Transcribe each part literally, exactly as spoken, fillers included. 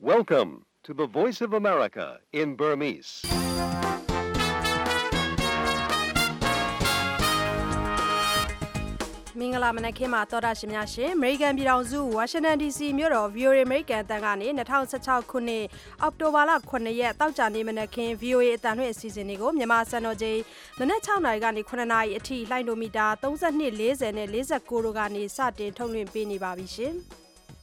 Welcome to the Voice of America in Burmese. ။မင်္ဂလာမနက်ခင်းမှာတော်တာရှင်များရှင်အမေရိကန်ပြည်ထောင်စုဝါရှင်တန် ဒီ စီ မြို့တော် ဗီ အို အေ အမေရိကန်အသံကနေ၂၀၁၆ခုနှစ်အောက်တိုဘာလခုနှစ်ရက်တောက်ကြနေ့မနက်ခင်း ဗီ အို အေ အသံလွှင့်အစီအစဉ်တွေကိုမြန်မာစံတော်ချိန်မနက်၆နာရီကနေ၇နာရီအထိလှိုင်းဒိုမီတာ၃၂ ၄၀နဲ့၄၉တို့ကနေစတင်ထုတ်လွှင့်ပေးနေပါပြီရှင်။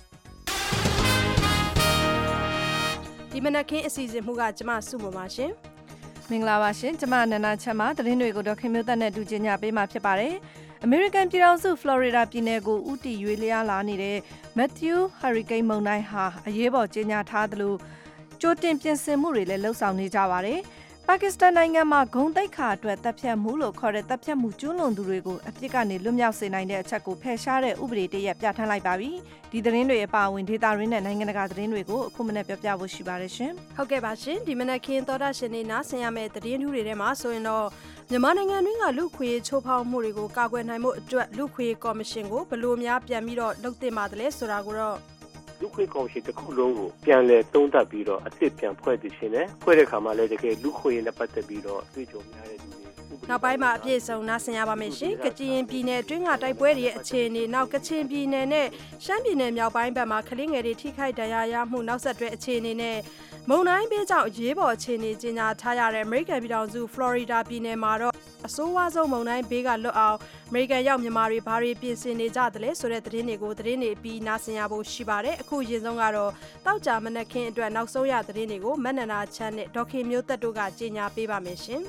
ဒီမနက်ခင်းအစီအစဉ်မှုကကျမစုမပါရှင်မင်္ဂလာပါရှင်ကျမနန္ဒချမ်းပါသတင်းတွေကိုတော့ခင်မျိုးသက်နဲ့တူကျင်ညာပေးမှာဖြစ်ပါတယ်အမေရိကန်ပြည်ထောင်စုဖလော်ရီဒါပြည်နယ်ကိုဥတီရွေးလျားလာနေတဲ့ Matthew Hurricane မုန်တိုင်းဟာအရေးပေါ်ကြေညာထားသလိုကြိုတင်ပြင်ဆင်မှုတွေလည်းလှုပ်ဆောင်နေကြပါတယ်ပါကစ္စတန်နိုင်ငံမှာဂုံတိတ်ခါအတွက်တပ်ဖြတ်မှုလို့ခေါ်တဲ့တပ်ဖြတ်မှုကျူးလွန်သူတွေကိုအပြစ်ကနေလွတ်မြောက်စေနိုင်တဲ့အချက်ကိုဖယ်ရှားတဲ့ဥပဒေတရက်ပြဋ္ဌာန်းလိုက်ပါပြီဒီသတင်းတွေအပါအဝင်ဒေတာရင်းနဲ့နိုင်ငံတကာသတင်းတွေကိုအခုမနေ့ပြောပြဖို့ရှိပါတယ်ရှင်ဟုတ်ကဲ့ပါရှင်ဒီမနက်ခင်းသောတာရှင်နေနားဆင်ရမယ့်သတင်းတွေထဲမှာဆိုရင်တော့မြန်မာနိုင်ငံတွင်းကလူခွေချိုးဖောက်မှုတွေကိုကာကွယ်နိုင်မှုအတွက်လူခွေကော်မရှင်ကိုဘယ်လိုများပြန်ပြီးတော့လုပ်သင့်ပါတယ်လဲဆိုတာကိုတော့လူခွေကော်မရှင်တစ်ခုလုံးကိုပြန်လည်သုံးသပ်ပြီးတော့အစ်စ်ပြန်ဖွဲ့သိရှင်တယ်ဖွဲ့တဲ့ခါမှာလည်းတကယ်လူခွေနဲ့ပတ်သက်ပြီးတော့အတွေ့အကြုံများတဲ့လူတွေနောက်ပိုင်းမှာအပြည့်စုံနားဆင်ရပါမယ်ရှင်ကချင်ပြည်နယ်အတွင်းကတိုက်ပွဲတွေရဲ့အခြေအနေနောက်ကချင်ပြည်နယ်နဲ့ရှမ်းပြည်နယ်မြောက်ပိုင်းဘက်မှာကလေးငယ်တွေထိခိုက်ဒဏ်ရာရမှုနောက်ဆက်တွဲအခြေအနေနဲ့မုန်တိုင်းဘေးကြောင့်ရေးပေါ်အခြေအနေကြီးညာထားရတဲ့ American ပြည်ထောင်စု Florida ပြည်နယ်မှာတော့အဆိုးဝါးဆုံးမုန်တိုင်းဘေးကလွတ်အောင် American ရောက်မြန်မာတွေဘာတွေပြင်ဆင်နေကြသလဲဆိုတဲ့သတင်းတွေကိုသတင်းတွေပြီးနားဆင်ရဖို့ရှိပါတယ်အခုရင်ဆုံးကတော့တောက်ကြမနက်ခင်းအတွက်နောက်ဆုံးရသတင်းတွေကိုမနန္ဒာချမ်းနဲ့ဒေါခင်မျိုးသက်တို့ကကြီးညာပေးပါမယ်ရှင်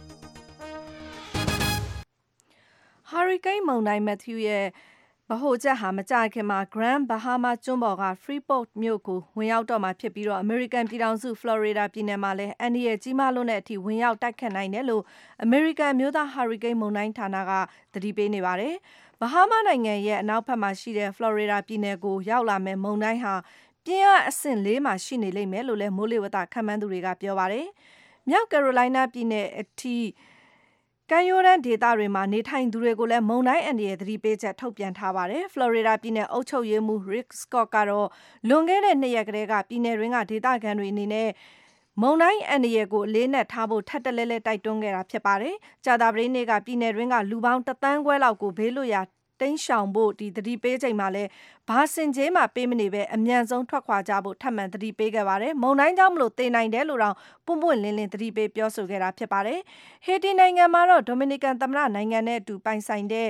Hurricane မုန်တိုင်း Matthew ရဲ့ဗဟိုချက်ဟာမကြာခင်မှာ Grand Bahama ကျွန်းပေါ်က Freeport မြို့ကိုဝင်ရောက်တော့မှာဖြစ်ပြီးတော့ American ပြည်ထောင်စု Florida ပြည်နယ်မှာလည်းအန္တရာယ်ကြီးမားလွန်းတဲ့အထိဝင်ရောက်တိုက်ခတ်နိုင်တယ်လို့ American မျိုးသား Hurricane မုန်တိုင်းဌာနကသတိပေးနေပါတယ်။ Bahama နိုင်ငံရဲ့အနောက်ဘက်မှာရှိတဲ့ Florida ပြည်နယ်ကိုရောက်လာမဲ့မုန်တိုင်းဟာပြင်းအားအဆင့်လေးမှာရှိနေလိမ့်မယ်လို့လည်းမိုးလေဝသခန့်မှန်းသူတွေကပြောပါတယ်။မြောက် Carolina ပြည်နယ်အထိကမ်းရိုးတန်းဒေသတွေမှာနေထိုင်သူတွေကိုလည်းမုန်တိုင်းအန္တရာယ်သတိပေးချက်ထုတ်ပြန်ထားပါတယ်။ Florida ပြည်နယ်အုပ်ချုပ်ရေးမှူး Rick Scott ကတော့လွန်ခဲ့တဲ့နှစ်ရက်ကတည်းကပြည်နယ်တွင်းကဒေသခံတွေအနေနဲ့မုန်တိုင်းအန္တရာယ်ကိုအလေးနက်ထားဖို့ထပ်တလဲလဲတိုက်တွန်းခဲ့တာဖြစ်ပါတယ်။ကြာသပတေးနေ့ကပြည်နယ်တွင်းကလူပေါင်းတသန်းခွဲလောက်ကိုဘေးလွတ်ရာတိမ်းရှောင်ဖို့ဒီသတိပေးချိန်မှာလဲဘာစင်ကြေးမှပေးမနေပဲအမြန်ဆုံးထွက်ခွာကြဖို့ထပ်မံသတိပေးခဲ့ပါတယ်။မုန်တိုင်းကြောင့်မလို့သေနိုင်တယ်လို့တော့ပွန့်ပွန့်လင်းလင်းသတိပေးပြောဆိုခဲ့တာဖြစ်ပါတယ်။ဟေတီနိုင်ငံမှာတော့ Dominican သမ္မတနိုင်ငံနဲ့အတူပိုင်ဆိုင်တဲ့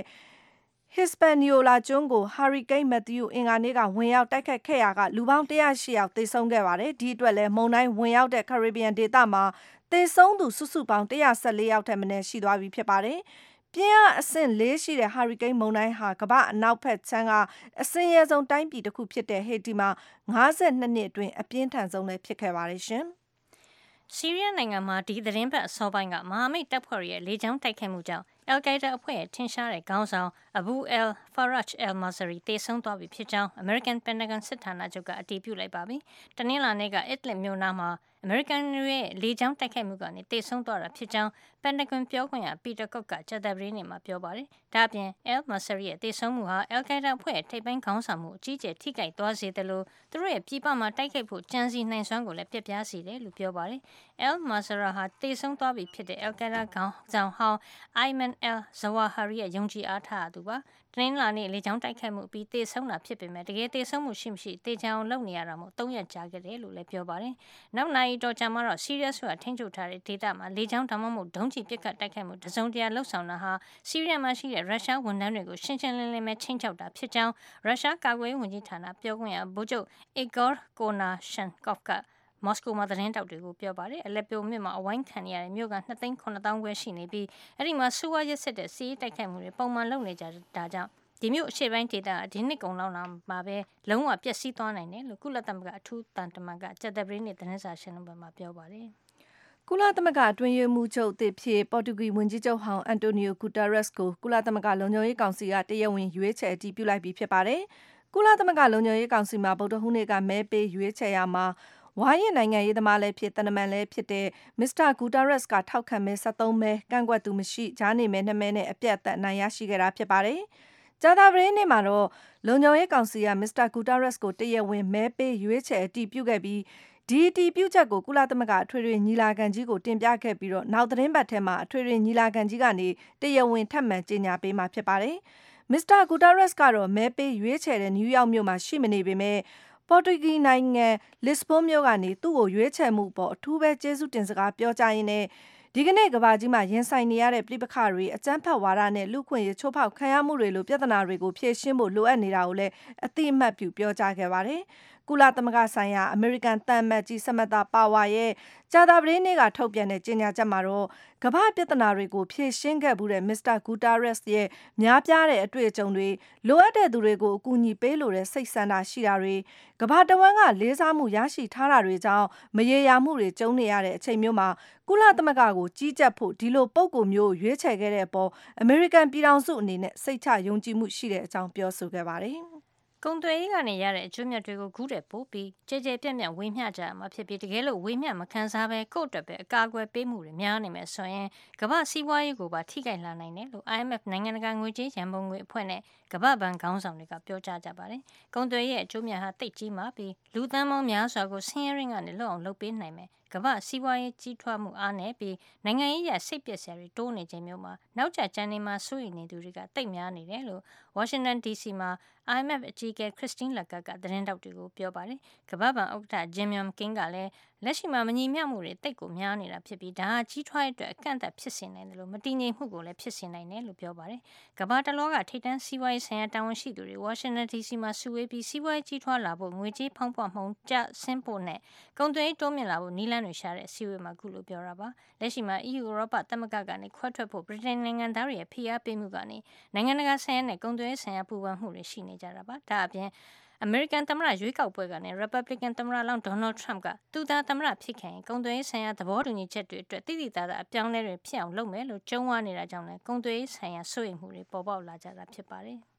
Hispaniola ကျွန်းကို Hurricane Matthew အင်္ဂါနေ့ကဝင်ရောက်တိုက်ခတ်ခဲ့ရာကလူပေါင်း၁၀၈ယောက်သေဆုံးခဲ့ပါတယ်။ဒီအတွက်လဲမုန်တိုင်းဝင်ရောက်တဲ့ Caribbean ဒေသမှာသေဆုံးသူစုစုပေါင်း၁၁၄ယောက်ထက်မနည်းရှိသွားပြီဖြစ်ပါတယ်။ပြင်းအားအဆင့်လေးရှိတဲ့ Hurricane မုန်တိုင်းဟာကမ္ဘာအနောက်ဘက်ခြမ်းကအဆင်းရဲဆုံးတိုင်းပြည်တစ်ခုဖြစ်တဲ့ဟေတီမှာ၅၂နှစ်အတွင်းအပြင်းထန်ဆုံးလည်းဖြစ်ခဲ့ပါတယ်ရှင်။ဆီးရီးယားနိုင်ငံမှာဒီသတင်းပတ်အစောပိုင်းကမဟာမိတ်တပ်ဖွဲ့ရဲ့လေကြောင်းတိုက်ခိုက်မှုကြောင့်အယ်လ်ကိုင်းဒါအဖွဲ့ရဲ့ထင်ရှားတဲ့ခေါင်းဆောင်အဘူအယ်ဖာရတ်အယ်မာဆရီတေဆုံးသွားပြီဖြစ်ကြောင်းအမေရိကန်ပင်တဂွန်စစ်ဌာနချုပ်ကအတည်ပြုလိုက်ပါပြီ။တနင်္လာနေ့ကအစ်လစ်မြို့နားမှာအမေရိကန်ရဲ့လေကြောင်းတိုက်ခိုက်မှုကနေတေဆုံးသွားတာဖြစ်ကြောင်းပန်တဂွန်ပြောခွင့်ရပီတာကော့ကကြာသပတေးနေ့မှာပြောပါတယ်။ဒါ့အပြင်အယ်မာဆရီရဲ့တေဆုံးမှုဟာအယ်လ်ကိုင်းဒါအဖွဲ့ရဲ့ထိပ်ပိုင်းခေါင်းဆောင်မှုအကြီးအကျယ်ထိခိုက်သွားစေတယ်လို့သူတို့ရဲ့ပြည်ပမှာတိုက်ခိုက်ဖို့ကြံစည်နိုင်စွမ်းကိုလည်းပြပြစေတယ်လို့ပြောပါတယ်။အယ်မာဆရာဟာတေဆုံးသွားပြီဖြစ်တဲ့အယ်လ်ကိုင်းဒါခေါင်းဆောင်ဟောင်းအိုင်မန်အယ်ဇဝါဟာရီရဲ့ယုံကြည်အားထားသူပါ။တနင်္လာနေ့လေကြောင်းတိုက်ခိုက်မှုပြီးတေဆုံးတာဖြစ်ပေမဲ့တကယ်တေဆုံးမှုရှိမရှိတေချာအောင်လုပ်နေရတာမို့သုံးရက်ကြာခဲ့တယ်လို့လည်းပြောပါတယ်။နောက်နိုင်တော့ကြာမှာတော့ဆီးရီးယားဆိုတာထိန်းချုပ်ထားတဲ့ဒေသမှာလေကြောင်းဒါမှမဟုတ်ဒုံးကျည်ပစ်ခတ်တိုက်ခိုက်မှုတစုံတရာလှုပ်ဆောင်တာဟာဆီးရီးယားမှာရှိတဲ့ရုရှားဝန်ထမ်းတွေကိုရှင်းရှင်းလင်းလင်းပဲချိန်ချောက်တာဖြစ်ကြောင်းရုရှားကာကွယ်ရေးဝန်ကြီးဌာနပြောခွင့်ရဗိုလ်ချုပ်အီဂေါကိုနာရှန်ကော့ဖ်ကမော်စကိုမှာသတင်းတောက်တွေကိုပြောပါတယ်အလက်ပြိုမြို့မှာအဝိုင်းခံရတဲ့မြို့ကနှစ်သိန်းခုနှစ်သောင်းခွဲရှိနေပြီးအဲ့ဒီမှာဆူဝါရက်စစ်တဲ့စီးတိုက်ခိုက်မှုတွေပုံမှန်လုပ်နေကြတာကြောင့်ဒီမြို့အရှေ့ပိုင်းဒေသအဒီနှစ်ကုံလောက်လာမှာပဲလုံးဝပျက်စီးသွားနိုင်တယ်လို့ကုလသမဂ္ဂအထူးတန်တမန်ကကြာသပတေးနေ့သတင်းစာရှင်းလင်းပွဲမှာပြောပါတယ်ကုလသမဂ္ဂအတွင်းရေးမှူးချုပ်အသစ်ဖြစ်ပေါ်တူဂီဝန်ကြီးချုပ်ဟောင်းအန်တိုနီယိုဂူတာရက်စ်ကိုကုလသမဂ္ဂလုံခြုံရေးကောင်စီကတရားဝင်ရွေးချယ်အတည်ပြုလိုက်ပြီးဖြစ်ပါတယ်။ကုလသမဂ္ဂလုံခြုံရေးကောင်စီမှာဗုဒ္ဓဟူးနေ့ကမဲပေးရွေးချယ်ရမှာဝါရင့်နိုင်ငံရေးသမားလည်းဖြစ်တန်တမန်လည်းဖြစ်တဲ့မစ္စတာဂူတာရက်စ်ကထောက်ခံမဲ၁၃မဲကန့်ကွက်သူမရှိဂျားနေမဲ၂မဲနဲ့အပြတ်အသတ်နိုင်ရရှိခဲ့တာဖြစ်ပါတယ်။ကြာသပတေးနေ့မှာတော့လုံခြုံရေးကောင်စီက မစ္စတာဂူတာရက်စ်ကိုတရားဝင်မဲပေးရွေးချယ်အတည်ပြုခဲ့ပြီးဒီအတည်ပြုချက်ကိုကုလသမဂ္ဂအထွေထွေညီလာခံကြီးကိုတင်ပြခဲ့ပြီးတော့နောက်သတင်းပတ်ထဲမှာအထွေထွေညီလာခံကြီးကနေတရားဝင်ထပ်မံကြေညာပေးမှာဖြစ်ပါတယ်။မစ္စတာဂူတာရက်စ်ကတော့မဲပေးရွေးချယ်တဲ့နယူးယောက်မြို့မှာရှိမနေပေမဲ့ပေါ်တူဂီနိုင်ငံလစ်ဘွန်းမြို့ကနေသူ့ကိုရွေးချယ်မှုပေါ်အထူးပဲကျေးဇူးတင်စကားပြောကြားရင်းနဲ့ဒီကနေ့ကဘာကြီးမှာရင်ဆိုင်နေရတဲ့ပြည်ပခါတွေအကြမ်းဖက်ဝါဒနဲ့လူခွင့်ရေးချိုးဖောက်ခံရမှုတွေလိုပြဿနာတွေကိုဖြေရှင်းဖို့လိုအပ်နေတာကိုလည်းအသိအမှတ်ပြုပြောကြားခဲ့ပါတယ်။ကုလသမဂ္ဂဆိုင်ရာအမေရိကန်သံအမတ်ကြီးဆမတာပါဝါရဲ့ကြာသပတေးနေ့ကထုတ်ပြန်တဲ့ကြေညာချက်မှာတော့ကမ္ဘာပြဿနာတွေကိုဖြေရှင်းခဲ့မှုတဲ့မစ္စတာဂူတာရက်စ်ရဲ့များပြားတဲ့အတွေ့အကြုံတွေလိုအပ်တဲ့သူတွေကိုအကူအညီပေးလိုတဲ့စိတ်ဆန္ဒရှိတာတွေကမ္ဘာတဝန်းကလေးစားမှုရရှိထားတာတွေကြောင့်မရေရာမှုတွေကြုံနေရတဲ့အချိန်မျိုးမှာကုလသမဂ္ဂကိုကြီးကြပ်ဖို့ဒီလိုပုံကိုမျိုးရွေးချယ်ခဲ့တဲ့အပေါ်အမေရိကန်ပြည်ထောင်စုအနေနဲ့စိတ်ချယုံကြည်မှုရှိတဲ့အကြောင်းပြောဆိုခဲ့ပါတယ်။ကုန်သွယ်ရေးကနေရတဲ့အကျိုးမြတ်တွေကိုကူးတဲ့ပို့ပြီးကြဲကြဲပြန့်ပြန့်ဝေမျှကြရမှာဖြစ်ပြီးတကယ်လို့ဝေမျှမခံစားဘဲကိုယ့်အတွက်ပဲအကာအကွယ်ပေးမှုတွေများနေမယ်ဆိုရင်ကမ္ဘာစီးပွားရေးကိုပါထိခိုက်လာနိုင်တယ်လို့ I M F နိုင်ငံတကာငွေကြေးရန်ပုံငွေအဖွဲ့နဲ့ကမ္ဘာ့ဘဏ်ခေါင်းဆောင်တွေကပြောကြားကြပါတယ်။ကုန်သွယ်ရေးရဲ့အကျိုးမြတ်ဟာတိတ်ကြီးမှပြီးလူသန်းပေါင်းများစွာကိုဆင်းရဲရင်းကနေလွတ်အောင်လုပ်ပေးနိုင်မယ်။ကမ္ဘာစီးပွားရေးကြီးထွားမှုအားနည်းပြီးနိုင်ငံရေးရစိတ်ပျက်စရာတွေတိုးနေခြင်းမျိုးမှာနောက်ကျကျန်နေမှာစိုးရိမ်နေသူတွေကတိတ်များနေတယ်လို့ Washington D C မှာ I M F အကြီးအကဲ Christine Lagarde ကသတင်းတောက်တွေကိုပြောပါတယ်။ကမ္ဘာ့ဘဏ်ဥက္ကဋ္ဌ Jim Yong Kim ကလည်းလက်ရှိမှာမညီမျှမှုတွေတိတ်ကိုများနေတာဖြစ်ပြီးဒါဟာကြီးထွားရေးအတွက်အကန့်အသတ်ဖြစ်စေနိုင်တယ်လို့မတည်ငြိမ်မှုကိုလည်းဖြစ်စေနိုင်တယ်လို့ပြောပါတယ်။ကမ္ဘာတလောကထိပ်တန်းစီးပွားရေးဆိုင်ရာတာဝန်ရှိသူတွေ Washington D C မှာစုဝေးပြီးစီးပွားရေးကြီးထွားလာဖို့ငွေကြေးဖောင်းပွမှုကျဆင်းဖို့နဲ့ကုန်သွယ်ရေးတိုးမြင့်လာဖို့နည်းလမ်းတွေရှာတဲ့စီဝေးမှာခုလိုပြောတာပါ။လက်ရှိမှာ E U ဥရောပသမဂ္ဂကနေခွဲထွက်ဖို့ဗြိတိန်နိုင်ငံသားတွေရဲ့ဖိအားပေးမှုကနေနိုင်ငံတကာဆိုင်ရာနဲ့ကုန်သွယ်ရေးဆိုင်ရာပူးပေါင်းမှုတွေရှိနေကြတာပါ။ဒါအပြင်အမေရိကန်သမ္မတရွေးကောက်ပွဲကနေ Republican သမ္မတလောင်း Donald Trump ကသူသာသမ္မတဖြစ်ခဲ့ရင်ကုန်သွယ်ရေးဆိုင်ရာသဘောတူညီချက်တွေအတွက်တိတိကျကျအပြောင်းအလဲတွေဖြစ်အောင်လုပ်မယ်လို့ကြုံးဝါနေတာကြောင့်လည်းကုန်သွယ်ရေးဆိုင်ရာစိုးရိမ်မှုတွေပေါ်ပေါက်လာကြတာဖြစ်ပါတယ်။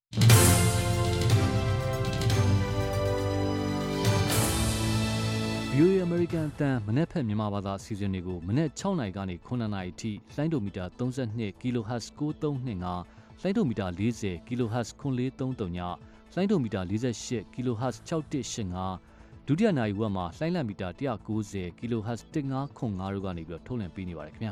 V O A American အသံမနက်ဖြန်မြန်မာဘာသာအစီအစဉ်တွေကိုမနက်၆နာရီကနေ9နာရီအထိလိုင်းဒိုမီတာ32 kHz 9325လိုင်းဒိုမီတာ40 kHz 9433ညလိုင်းဒိုမီတာ48 kHz 6185ဒုတိယနာရီဝက်မှာလိုင်းလံမီတာ190 kHz 1505တို့ကနေပြီးတော့ထုတ်လွှင့်ပေးနေပါတယ်ခင်ဗျာ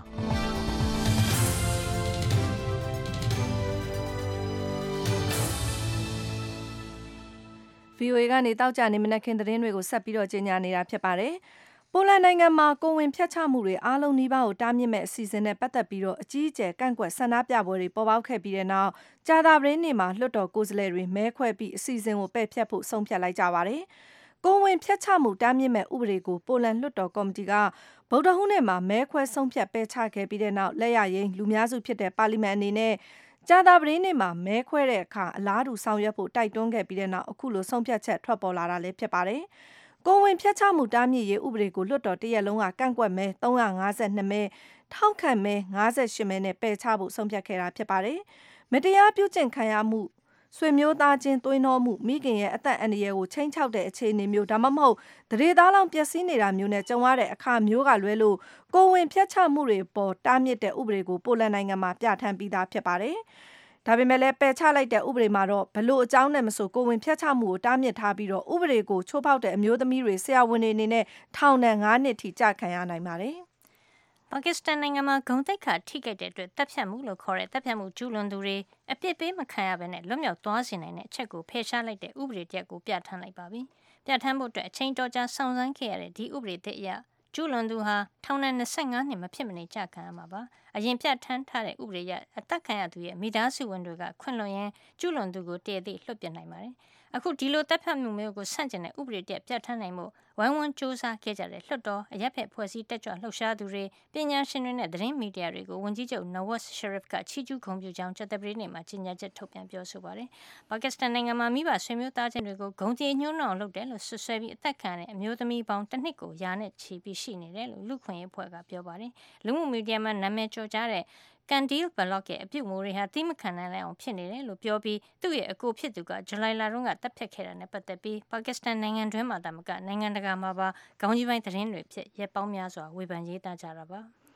V O A ကနေတောက်ကြနေမနက်ခင်းသတင်းတွေကိုဆက်ပြီးတော့ကြေညာနေတာဖြစ်ပါတယ်။ပိုလန်နိုင်ငံမှာကိုဝင်ဖျက်ချမှုတွေအားလုံးနှိပါကိုတားမြစ်မဲ့အစီအစဉ်နဲ့ပတ်သက်ပြီးတော့အကြီးအကျယ်ကန့်ကွက်ဆန္ဒပြပွဲတွေပေါ်ပေါက်ခဲ့ပြီးတဲ့နောက်ကြာသပတေးနေ့မှာလွှတ်တော်ကိုယ်စားလှယ်တွေမဲခွဲပြီးအစီအစဉ်ကိုပယ်ဖျက်ဖို့ဆုံးဖြတ်လိုက်ကြပါတယ်။ကိုဝင်ဖျက်ချမှုတားမြစ်မဲ့ဥပဒေကိုပိုလန်လွှတ်တော်ကော်မတီကဗုဒ္ဓဟူးနေ့မှာမဲခွဲဆုံးဖြတ်ပယ်ချခဲ့ပြီးတဲ့နောက်လက်ရရင်လူများစုဖြစ်တဲ့ပါလီမန်အနေနဲ့ကြာသပတေးနေ့မှာမဲခွဲတဲ့အခါအလားတူဆောင်ရွက်ဖို့တိုက်တွန်းခဲ့ပြီးတဲ့နောက်အခုလိုဆုံးဖြတ်ချက်ထွက်ပေါ်လာတာလည်းဖြစ်ပါတယ်။ကိုဝင်ဖျက်ချမှုတားမြစ်ရေးဥပဒေကိုလွှတ်တော်တရက်လုံးကကန့်ကွက်မဲ၃၅၂မဲထောက်ခံမဲ၅၈မဲနဲ့ပယ်ချဖို့ဆုံးဖြတ်ခဲ့တာဖြစ်ပါတယ်။မတရားပြုကျင့်ခံရမှုဆွေမျိုးသားချင်းသွေးနှောမှုမိခင်ရဲ့အသက်အန္တရာယ်ကိုချိန်ချောက်တဲ့အခြေအနေမျိုးဒါမှမဟုတ်တရေသားလောင်ပျက်စီးနေတာမျိုးနဲ့ကြုံရတဲ့အခါမျိုးကလွဲလို့ကိုဝင်ဖျက်ချမှုတွေပေါ်တားမြစ်တဲ့ဥပဒေကိုပိုလန်နိုင်ငံမှာပြဋ္ဌာန်းပြီးသားဖြစ်ပါတယ်။ဒါပေမဲ့လည်းပယ်ချလိုက်တဲ့ဥပဒေမှာတော့ဘလို့အကြောင်းနဲ့မဆိုကိုဝင်ဖျက်ချမှုကိုတားမြစ်ထားပြီးတော့ဥပဒေကိုချိုးဖောက်တဲ့အမျိုးသမီးတွေဆရာဝန်တွေအနေနဲ့ထောင်ဒဏ်၅နှစ်ထိကြာခံရနိုင်ပါတယ်။ပါကစ္စတန်နိုင်ငံမှာဂုံတိတ်ခါထိခိုက်တဲ့အတွက်တပ်ဖြတ်မှုလို့ခေါ်တဲ့တပ်ဖြတ်မှုကျူးလွန်သူတွေအပြစ်ပေးမခံရဘဲနဲ့လွတ်မြောက်သွားစေနိုင်တဲ့အချက်ကိုဖယ်ရှားလိုက်တဲ့ဥပဒေတစ်ရပ်ကိုပြဋ္ဌာန်းလိုက်ပါပြီ။ပြဋ္ဌာန်းဖို့အတွက်အချိန်တော်ကြာစောင့်ဆိုင်းခဲ့ရတဲ့ဒီဥပဒေသစ်အရကျူးလွန်သူဟာထောင်ဒဏ်၂၅နှစ်မဖြစ်မနေကြာခံရမှာပါ။အရင်ပြဋ္ဌာန်းထားတဲ့ဥပဒေအရအသက်ခံရသူရဲ့မိသားစုဝင်တွေကခွင့်လွှတ်ရင်ကျူးလွန်သူကိုတည်တည်လွှတ်ပြနိုင်ပါတယ်။အခုဒီလိုတပ်ဖြတ်မှုမျိုးကိုဆန့်ကျင်တဲ့ဥပဒေတစ်ပြဋ္ဌာန်းနိုင်မှုဝိုင်းဝန်းစူးစမ်းခဲ့ကြတဲ့လွှတ်တော်အရက်ဖက်ဖွဲ့စည်းတက်ကြွလှုပ်ရှားသူတွေပညာရှင်တွေနဲ့သတင်းမီဒီယာတွေကိုဝန်ကြီးချုပ် Nawaz Sharif ကချီးကျူးဂုဏ်ပြုကြောင်းကြာသပတေးနေ့မှာကြေညာချက်ထုတ်ပြန်ပြောဆိုပါတယ်။ပါကစ္စတန်နိုင်ငံမှာမိဘဆွေမျိုးသားချင်းတွေကိုဂုံကြေညှိုးနှောင်လုပ်တယ်လို့ဆွဆွဲပြီးအသက်ခံတဲ့အမျိုးသမီးပေါင်းတစ်နှစ်ကိုယာနဲ့ချီပြီးရှိနေတယ်လို့လူခွင့်ရေးဖွဲ့ကပြောပါတယ်။လူမှုမီဒီယာမှာနာမည်ကျော်ကြားတဲ့ကန်ဒီလ်ဘလော့ရဲ့အပြုတ်မိုးတွေဟာတိမခံနိုင်လိုက်အောင်ဖြစ်နေတယ်လို့ပြောပြီးသူ့ရဲ့အကိုဖြစ်သူကဇူလိုင်လတုန်းကတပ်ဖြတ်ခဲ့တာနဲ့ပတ်သက်ပြီးပါကစ္စတန်နိုင်ငံတွင်းမှာတမကနိုင်ငံတကာမှာပါခေါင်းကြီးပိုင်းသတင်းတွေဖြစ်ရက်ပေါင်းများစွာဝေဖန်ရေးသားကြတာပါဒ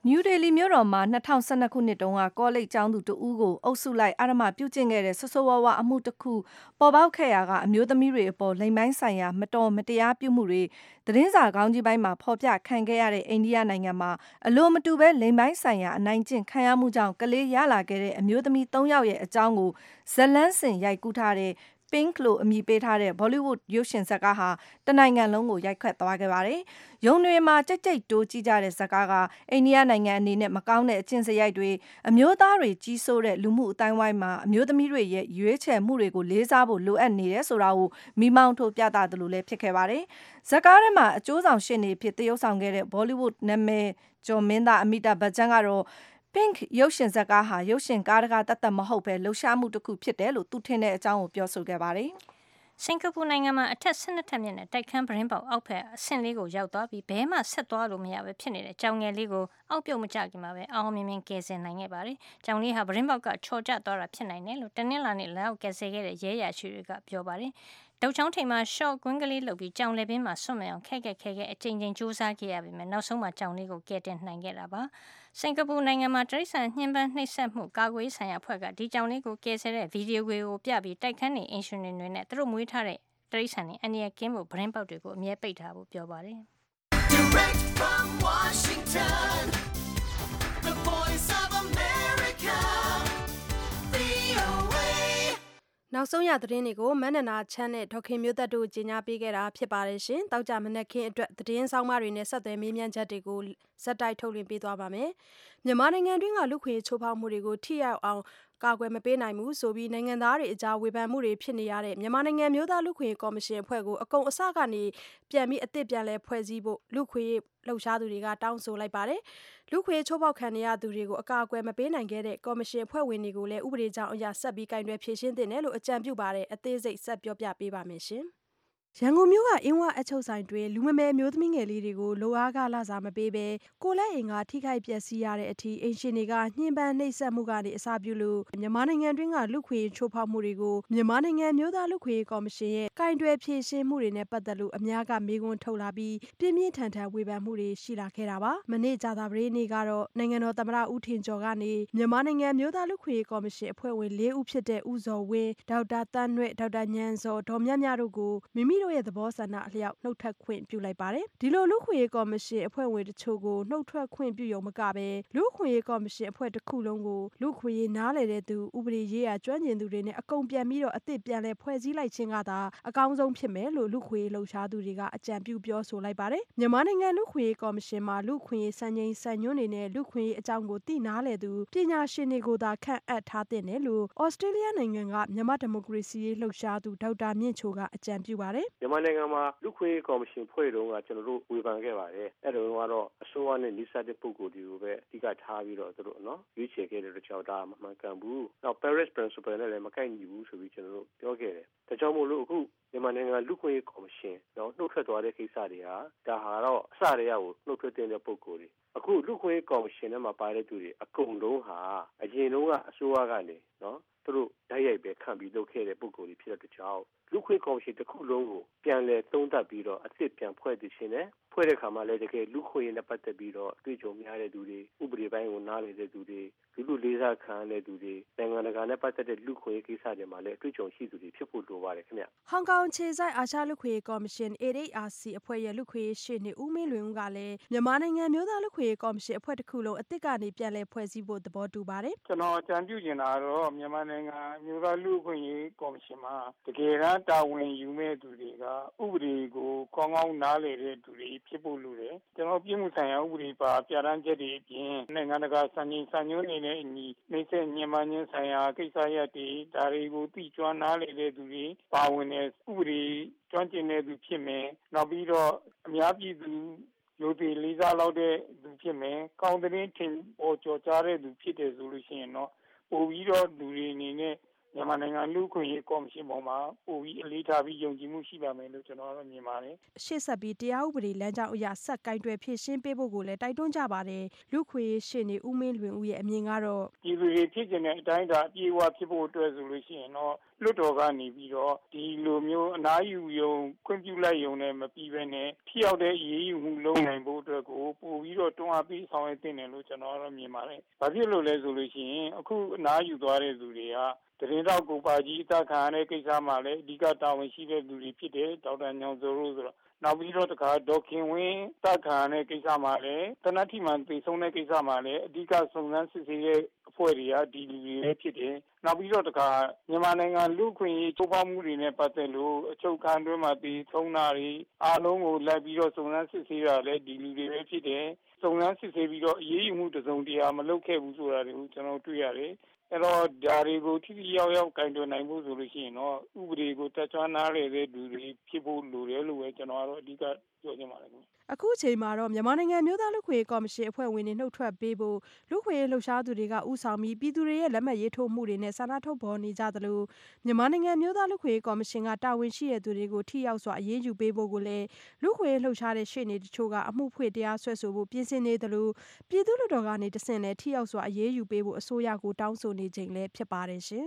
New Delhi မြို့တော်မှာ၂၀၁၂ခုနှစ်တုန်းကကောလိပ်ကျောင်းသူတဦးကိုအုပ်စုလိုက်အဓမ္မပြုကျင့်ခဲ့တဲ့ဆဆိုဝါးဝါအမှုတစ်ခုပေါ်ပေါက်ခဲ့ရာကအမျိုးသမီးတွေအပေါ်လိမ်ပိုင်းဆိုင်ရာမတော်မတရားပြုမှုတွေသတင်းစာကောင်းကြီးပိုင်းမှာဖော်ပြခံခဲ့ရတဲ့အိန္ဒိယနိုင်ငံမှာအလိုမတူပဲလိမ်ပိုင်းဆိုင်ရာအနိုင်ကျင့်ခံရမှုကြောင့်ကလေးရလာခဲ့တဲ့အမျိုးသမီး၃ယောက်ရဲ့အကြောင်းကိုဇလန်းစင်ရိုက်ကူးထားတဲ့Pink လို့အမည်ပေးထားတဲ့ Bollywood ရုပ်ရှင်ဇာတ်ကားဟာတနိုင်ငံလုံးကိုရိုက်ခတ်သွားခဲ့ပါတယ်။ရုံတွေမှာကြိတ်ကြိတ်တိုးကြည့်ကြတဲ့ဇာတ်ကားကအိန္ဒိယနိုင်ငံအနေနဲ့မကောင်းတဲ့အကျင့်စရိုက်တွေအမျိုးသားတွေကြီးစိုးတဲ့လူမှုအတိုင်းဝိုင်းမှာအမျိုးသမီးတွေရဲ့ရွေးချယ်မှုတွေကိုလေးစားဖို့လိုအပ်နေတယ်ဆိုတာကိုမိမောင်းထိုးပြသသလိုလည်းဖြစ်ခဲ့ပါတယ်။ဇာတ်ကားထဲမှာအကျိုးဆောင်ရှင်းနေဖြစ်သရုပ်ဆောင်ခဲ့တဲ့ Bollywood နာမည်ကျော်မင်းသား Amitabh Bachchan ကတော့ Pink ရုပ်ရှင်ဇာတ်ကားဟာရုပ်ရှင်ကားတကားတတ်မဟုတ်ပဲလှုပ်ရှားမှုတစ်ခုဖြစ်တယ်လို့သူထင်တဲ့အကြောင်းကိုပြောဆိုခဲ့ပါတယ်စင်ကာပူနိုင်ငံမှာအထက်၁၂ထပ်မြင့်တဲ့တိုက်ခန်းပရင်းပေါက်အောက်ဖက်အဆင့်လေးကိုရောက်သွားပြီးဘဲမှဆက်သွားလို့မရပဲဖြစ်နေတဲ့ကြောင်ငယ်လေးကိုအောက်ပြုတ်မကြခင်မှာပဲအောင်မြင်မြင်ကယ်ဆယ်နိုင်ခဲ့ပါတယ်။ကြောင်လေးဟာပရင်းပေါက်ကချော်ကျသွားတာဖြစ်နိုင်တယ်လို့တနင်္လာနေ့လောက်ကယ်ဆယ်ခဲ့တဲ့ရဲရရှိတွေကပြောပါတယ်။ဒုတ်ချောင်းထိန်မှာရှော့ကွင်းကလေးလုပ်ပြီးကြောင်လေပင်မှာဆွတ်မအောင်ခက်ခက်ခဲခဲအချိန်ချင်းစူးစမ်းခဲ့ရပေမဲ့နောက်ဆုံးမှာကြောင်လေးကိုကယ်တင်နိုင်ခဲ့တာပါ။စင်ကာပူနိုင်ငံမှာတရိတ်ဆန်ညှဉ်းပန်းနှိပ်စက်မှုကာကွယ်ဆိုင်ရာအဖွဲ့ကဒီကြောင်လေးကိုကယ်ဆယ်တဲ့ဗီဒီယိုကိုပြပြီးတိုက်ခန်းနေအင်ရှင်တွေနဲ့သူတို့မွေးထားတဲ့တရိတ်ဆန်နေအန်ရကင်းဖို့ဗရင်ပေါက်တွေကိုအမြဲပိတ်ထားဖို့ပြောပါတယ် Direct from Washington The Voice of America V O A နောက်ဆုံးရသတင်းတွေကိုမန္နနာချမ်းနဲ့ဒေါခင်မျိုးသက်တို့ကြီးညာပေးခဲ့တာဖြစ်ပါတယ်ရှင်။တောက်ကြမနက်ခင်းအတွက်သတင်းဆောင်မတွေနဲ့ဆက်သွယ်မေးမြန်းချက်တွေကိုစက်တိုက်ထုတ်လွှင့်ပေးသွားပါမယ်။မြန်မာနိုင်ငံတွင်းကလူခွေချိုးဖောက်မှုတွေကိုထိရောက်အောင်ကာကွယ်မပေးနိုင်ဘူးဆိုပြီးနိုင်ငံသားတွေအကြားဝေဖန်မှုတွေဖြစ်နေရတဲ့မြန်မာနိုင်ငံမျိုးသားလူခွေကော်မရှင်အဖွဲ့ကိုအကုံအစကနေပြန်ပြီးအသစ်ပြန်လဲဖွဲ့စည်းဖို့လူခွေလှုပ်ရှားသူတွေကတောင်းဆိုလိုက်ပါတယ်။လူခွေချိုးဖောက်ခံရသူတွေကိုအကာအကွယ်မပေးနိုင်ခဲ့တဲ့ကော်မရှင်အဖွဲ့ဝင်တွေကိုလည်းဥပဒေကြောင်းအရဆက်ပြီးကင်တွယ်ဖြေရှင်းသင့်တယ်လို့အကြံပြုပါတယ်။အသေးစိတ်ဆက်ပြောပြပေးပါမယ်ရှင်။ရန်ကုန်မြို့ကအင်းဝအချုပ်ဆိုင်တွင်လူမမယ်မျိုးသမီးငယ်လေးတွေကိုလိုအားကလာစားမပေးဘဲကိုလက်အိမ်ကထိခိုက်ပျက်စီးရတဲ့အထိအင်ရှင်တွေကညှဉ်းပန်းနှိပ်စက်မှုကနေအစပြုလို့မြန်မာနိုင်ငံတွင်းကလူခွေချိုးဖောက်မှုတွေကိုမြန်မာနိုင်ငံမျိုးသားလူခွေကော်မရှင်ရဲ့ကင်တွယ်ဖြေရှင်းမှုတွေနဲ့ပတ်သက်လို့အများကမေးခွန်းထုတ်လာပြီးပြင်းပြင်းထန်ထန်ဝေဖန်မှုတွေရှိလာခဲ့တာပါ။မနေ့ကြာသပတေးနေ့ကတော့နိုင်ငံတော်သမ္မတဦးထင်ကျော်ကနေမြန်မာနိုင်ငံမျိုးသားလူခွေကော်မရှင်အဖွဲ့ဝင်၄ဦးဖြစ်တဲ့ဦးဇော်ဝင်းဒေါက်တာတန်းနွဲ့ဒေါက်တာညံစောဒေါ်မြမြတို့ကိုမိမိတို့ရဲ့သဘောဆန္ဒအလျောက်နှုတ်ထွက်ခွင့်ပြုလိုက်ပါတယ်။ဒီလိုလူခွေကော်မရှင်အဖွဲ့ဝင်တချို့ကိုနှုတ်ထွက်ခွင့်ပြုရုံမကပဲလူခွေကော်မရှင်အဖွဲ့တစ်ခုလုံးကိုလူခွေနားလည်တဲ့သူဥပဒေရေးရာကျွမ်းကျင်သူတွေနဲ့အကုန်ပြန်ပြီးတော့အသစ်ပြန်လဲဖွဲ့စည်းလိုက်ခြင်းကသာအကောင်းဆုံးဖြစ်မယ်လို့လူခွေလှုပ်ရှားသူတွေကအကြံပြုပြောဆိုလိုက်ပါတယ်။မြန်မာနိုင်ငံလူခွေကော်မရှင်မှာလူခွေစံချိန်စံညွှန်းတွေနဲ့လူခွေအကြောင်းကိုသိနားလည်သူပညာရှင်တွေကိုသာခန့်အပ်ထားတဲ့လို့ဩစတြေးလျနိုင်ငံကမြန်မာဒီမိုကရေစီရေးလှုပ်ရှားသူဒေါက်တာမြင့်ချိုကအကြံပြုပါတယ်။မြန်မာနိုင်ငံမှာလူခွေကော်မရှင်ဖွဲ့တုန်းကကျွန်တော်တို့ဝေဖန်ခဲ့ပါတယ်။အဲ့တုန်းကတော့အစိုးရနဲ့နှိစတဲ့ပုဂ္ဂိုလ်တွေကိုပဲအဓိကထားပြီးတော့သူတို့နော်ရွေးချယ်ခဲ့တဲ့ကြောင့်ဒါမှမကန်ဘူး။နောက် Paris Principle နဲ့လည်းမကိုက်ညီဘူးဆိုပြီးကျွန်တော်တို့ပြောခဲ့တယ်။ဒါကြောင့်မို့လို့အခုမြန်မာနိုင်ငံလူခွေကော်မရှင်နော်နှုတ်ထွက်သွားတဲ့ကိစ္စတွေဟာဒါဟာတော့အစတည်းကကိုနှုတ်ထွက်တဲ့ပုဂ္ဂိုလ်တွေအခုလူခွေကော်မရှင်ထဲမှာပါတဲ့သူတွေအကုန်လုံးဟာအရင်တုန်းကအစိုးရကနေနော်သူတို့ဓာတ်ရိုက်ပဲခံပြီးလုပ်ခဲ့တဲ့ပုဂ္ဂိုလ်တွေဖြစ်တဲ့ကြောင့်လူခွေကော်မရှင်တစ်ခုလုံးကိုပြန်လဲသုံးသပ်ပြီးတော့အစ်စ်ပြန်ဖွဲ့တည်ခြင်းနဲ့ဖွဲ့တဲ့ခါမှာလည်းတကယ်လူခွေနဲ့ပတ်သက်ပြီးတော့အတွေ့အကြုံများတဲ့သူတွေဥပဒေပိုင်းကိုနားလည်တဲ့သူတွေလူလူလေးစားခံတဲ့သူတွေနိုင်ငံတကာနဲ့ပတ်သက်တဲ့လူခွေကိစ္စတွေမှာလည်းအတွေ့အကြုံရှိသူတွေဖြစ်ဖို့လိုပါတယ်ခင်ဗျ။ဟောင်ကောင်ခြေဆိုင်အာရှလူခွေကော်မရှင် A eight R C အဖွဲ့ရဲ့လူခွေရှေ့နေဦးမင်းလွင်ဦးကလည်းမြန်မာနိုင်ငံမျိုးသားလူခွေကော်မရှင်အဖွဲ့တစ်ခုလုံးအသစ်ကနေပြန်လဲဖွဲ့စည်းဖို့သဘောတူပါတယ်။ကျွန်တော်အကြံပြုချင်တာကတော့မြန်မာနိုင်ငံမျိုးသားလူခွေကော်မရှင်မှာတကယ်တမ်းတာဝန်ယူမဲ့သူတွေကဥပဒေကိုကောင်းကောင်းနားလည်တဲ့သူတွေဖြစ်ဖို့လိုတယ်။ကျွန်တော်ပြည်မှုဆိုင်ရာဥပဒေပါပြဋ္ဌာန်းချက်တွေအပြင်နိုင်ငံတကာစံချိန်စံညွှန်းတွေနဲ့အညီနှိမ့်ဆက်ညှဉ်းပန်းခြင်းဆိုင်ရာကိစ္စရပ်တွေဒါတွေကိုသိကျွမ်းနားလည်တဲ့သူတွေပါဝင်တဲ့ဥပဒေကျွမ်းကျင်တဲ့သူဖြစ်မယ်။နောက်ပြီးတော့အများပြည်သူရိုသေလေးစားလောက်တဲ့သူဖြစ်မယ်။ကောင်းတဲ့ထင်ပေါ်ကျော်ကြားတဲ့သူဖြစ်တယ်ဆိုလို့ရှိရင်တော့ပိုပြီးတော့လူတွေအနေနဲ့မြန်မာနိုင်ငံလူ့ခွင့်ရေးကော်မရှင်ပေါ်မှာပိုပြီးအလေးထားပြီးယုံကြည်မှုရှိပါမယ်လို့ကျွန်တော်တို့မြင်ပါတယ်။ရှေ့ဆက်ပြီးတရားဥပဒေလမ်းကြောင်းအရဆက်ကင်တွယ်ဖြည့်ရှင်းပေးဖို့ကိုလည်းတိုက်တွန်းကြပါတယ်။လူ့ခွင့်ရေးရှေ့နေဦးမင်းလွင်ဦးရဲ့အမြင်ကတော့ပြည်သူတွေဖြစ်ကျင်တဲ့အတိုင်းဒါအပြေအဝဖြစ်ဖို့အတွက်ဆိုလို့ရှိရင်တော့လွတ်တော်ကနေပြီးတော့ဒီလိုမျိုးအနားယူယုံခွင့်ပြုလိုက်ယုံနဲ့မပြီးဘဲနဲ့ထိရောက်တဲ့အရေးယူမှုလုပ်နိုင်ဖို့အတွက်ကိုပို့ပြီးတော့တွန်းအားပေးဆောင်ရွက်တင်တယ်လို့ကျွန်တော်ကတော့မြင်ပါတယ်။ဘာဖြစ်လို့လဲဆိုလို့ရှိရင်အခုအနားယူသွားတဲ့သူတွေကတရင်တော့ကိုပါကြီးအသက်ခံရတဲ့ကိစ္စမှာလည်းအဓိကတာဝန်ရှိတဲ့လူတွေဖြစ်တယ်ဒေါက်တာညောင်စိုးလို့ဆိုတော့နောက်ပြီးတော့တခါဒေါက်ခင်ဝင်းတက်ခံရတဲ့ကိစ္စမှာလည်းတနတ်ထီမှန်သိဆုံးတဲ့ကိစ္စမှာလည်းအဓိကစုံစမ်းစစ်ဆေးတဲ့အဖွဲ့တွေကဒီလူတွေပဲဖြစ်တယ်နောက်ပြီးတော့တခါမြန်မာနိုင်ငံလူခွင့်ရေးချိုးဖောက်မှုတွေနဲ့ပတ်သက်လို့အချုပ်ခန်းတွင်းမှာတည်ထုံးတာတွေအားလုံးကိုလိုက်ပြီးတော့စုံစမ်းစစ်ဆေးတာလည်းဒီလူတွေပဲဖြစ်တယ်စုံစမ်းစစ်ဆေးပြီးတော့အရေးယူမှုတစုံတရာမလုပ်ခဲ့ဘူးဆိုတာတွေကိုကျွန်တော်တွေ့ရတယ်အဲ့တော့ဒါတွေကိုထိထိရောက်ရောက်ကင်တွယ်နိုင်ဖို့ဆိုလို့ရှိရင်တော့ဥပဒေကိုတက်ချွမ်းနားလေတဲ့လူတွေဖြစ်ဖို့လိုတယ်လို့ပဲကျွန်တော်ကတော့အဓိကပြောချင်ပါတယ်ခင်ဗျအခုအချိန်မှာတော့မြန်မာနိုင်ငံမျိုးသားလူခွေကော်မရှင်အဖွဲ့ဝင်တွေနှုတ်ထွက်ပေးဖို့လူခွေလှုပ်ရှားသူတွေကဥဆောင်ပြီးပြည်သူတွေရဲ့လက်မှတ်ရေးထိုးမှုတွေနဲ့ဆန္ဒထုတ်ဖော်နေကြသလိုမြန်မာနိုင်ငံမျိုးသားလူခွေကော်မရှင်ကတာဝန်ရှိတဲ့သူတွေကိုထိရောက်စွာအရေးယူပေးဖို့ကိုလည်းလူခွေလှုပ်ရှားတဲ့ရှေ့နေတချို့ကအမှုဖွင့်တရားစွဲဆိုဖို့ပြင်ဆင်နေသလိုပြည်သူလူတော်ကနေတဆင့်လည်းထိရောက်စွာအရေးယူပေးဖို့အစိုးရကိုတောင်းဆိုနေချိန်လည်းဖြစ်ပါတယ်ရှင်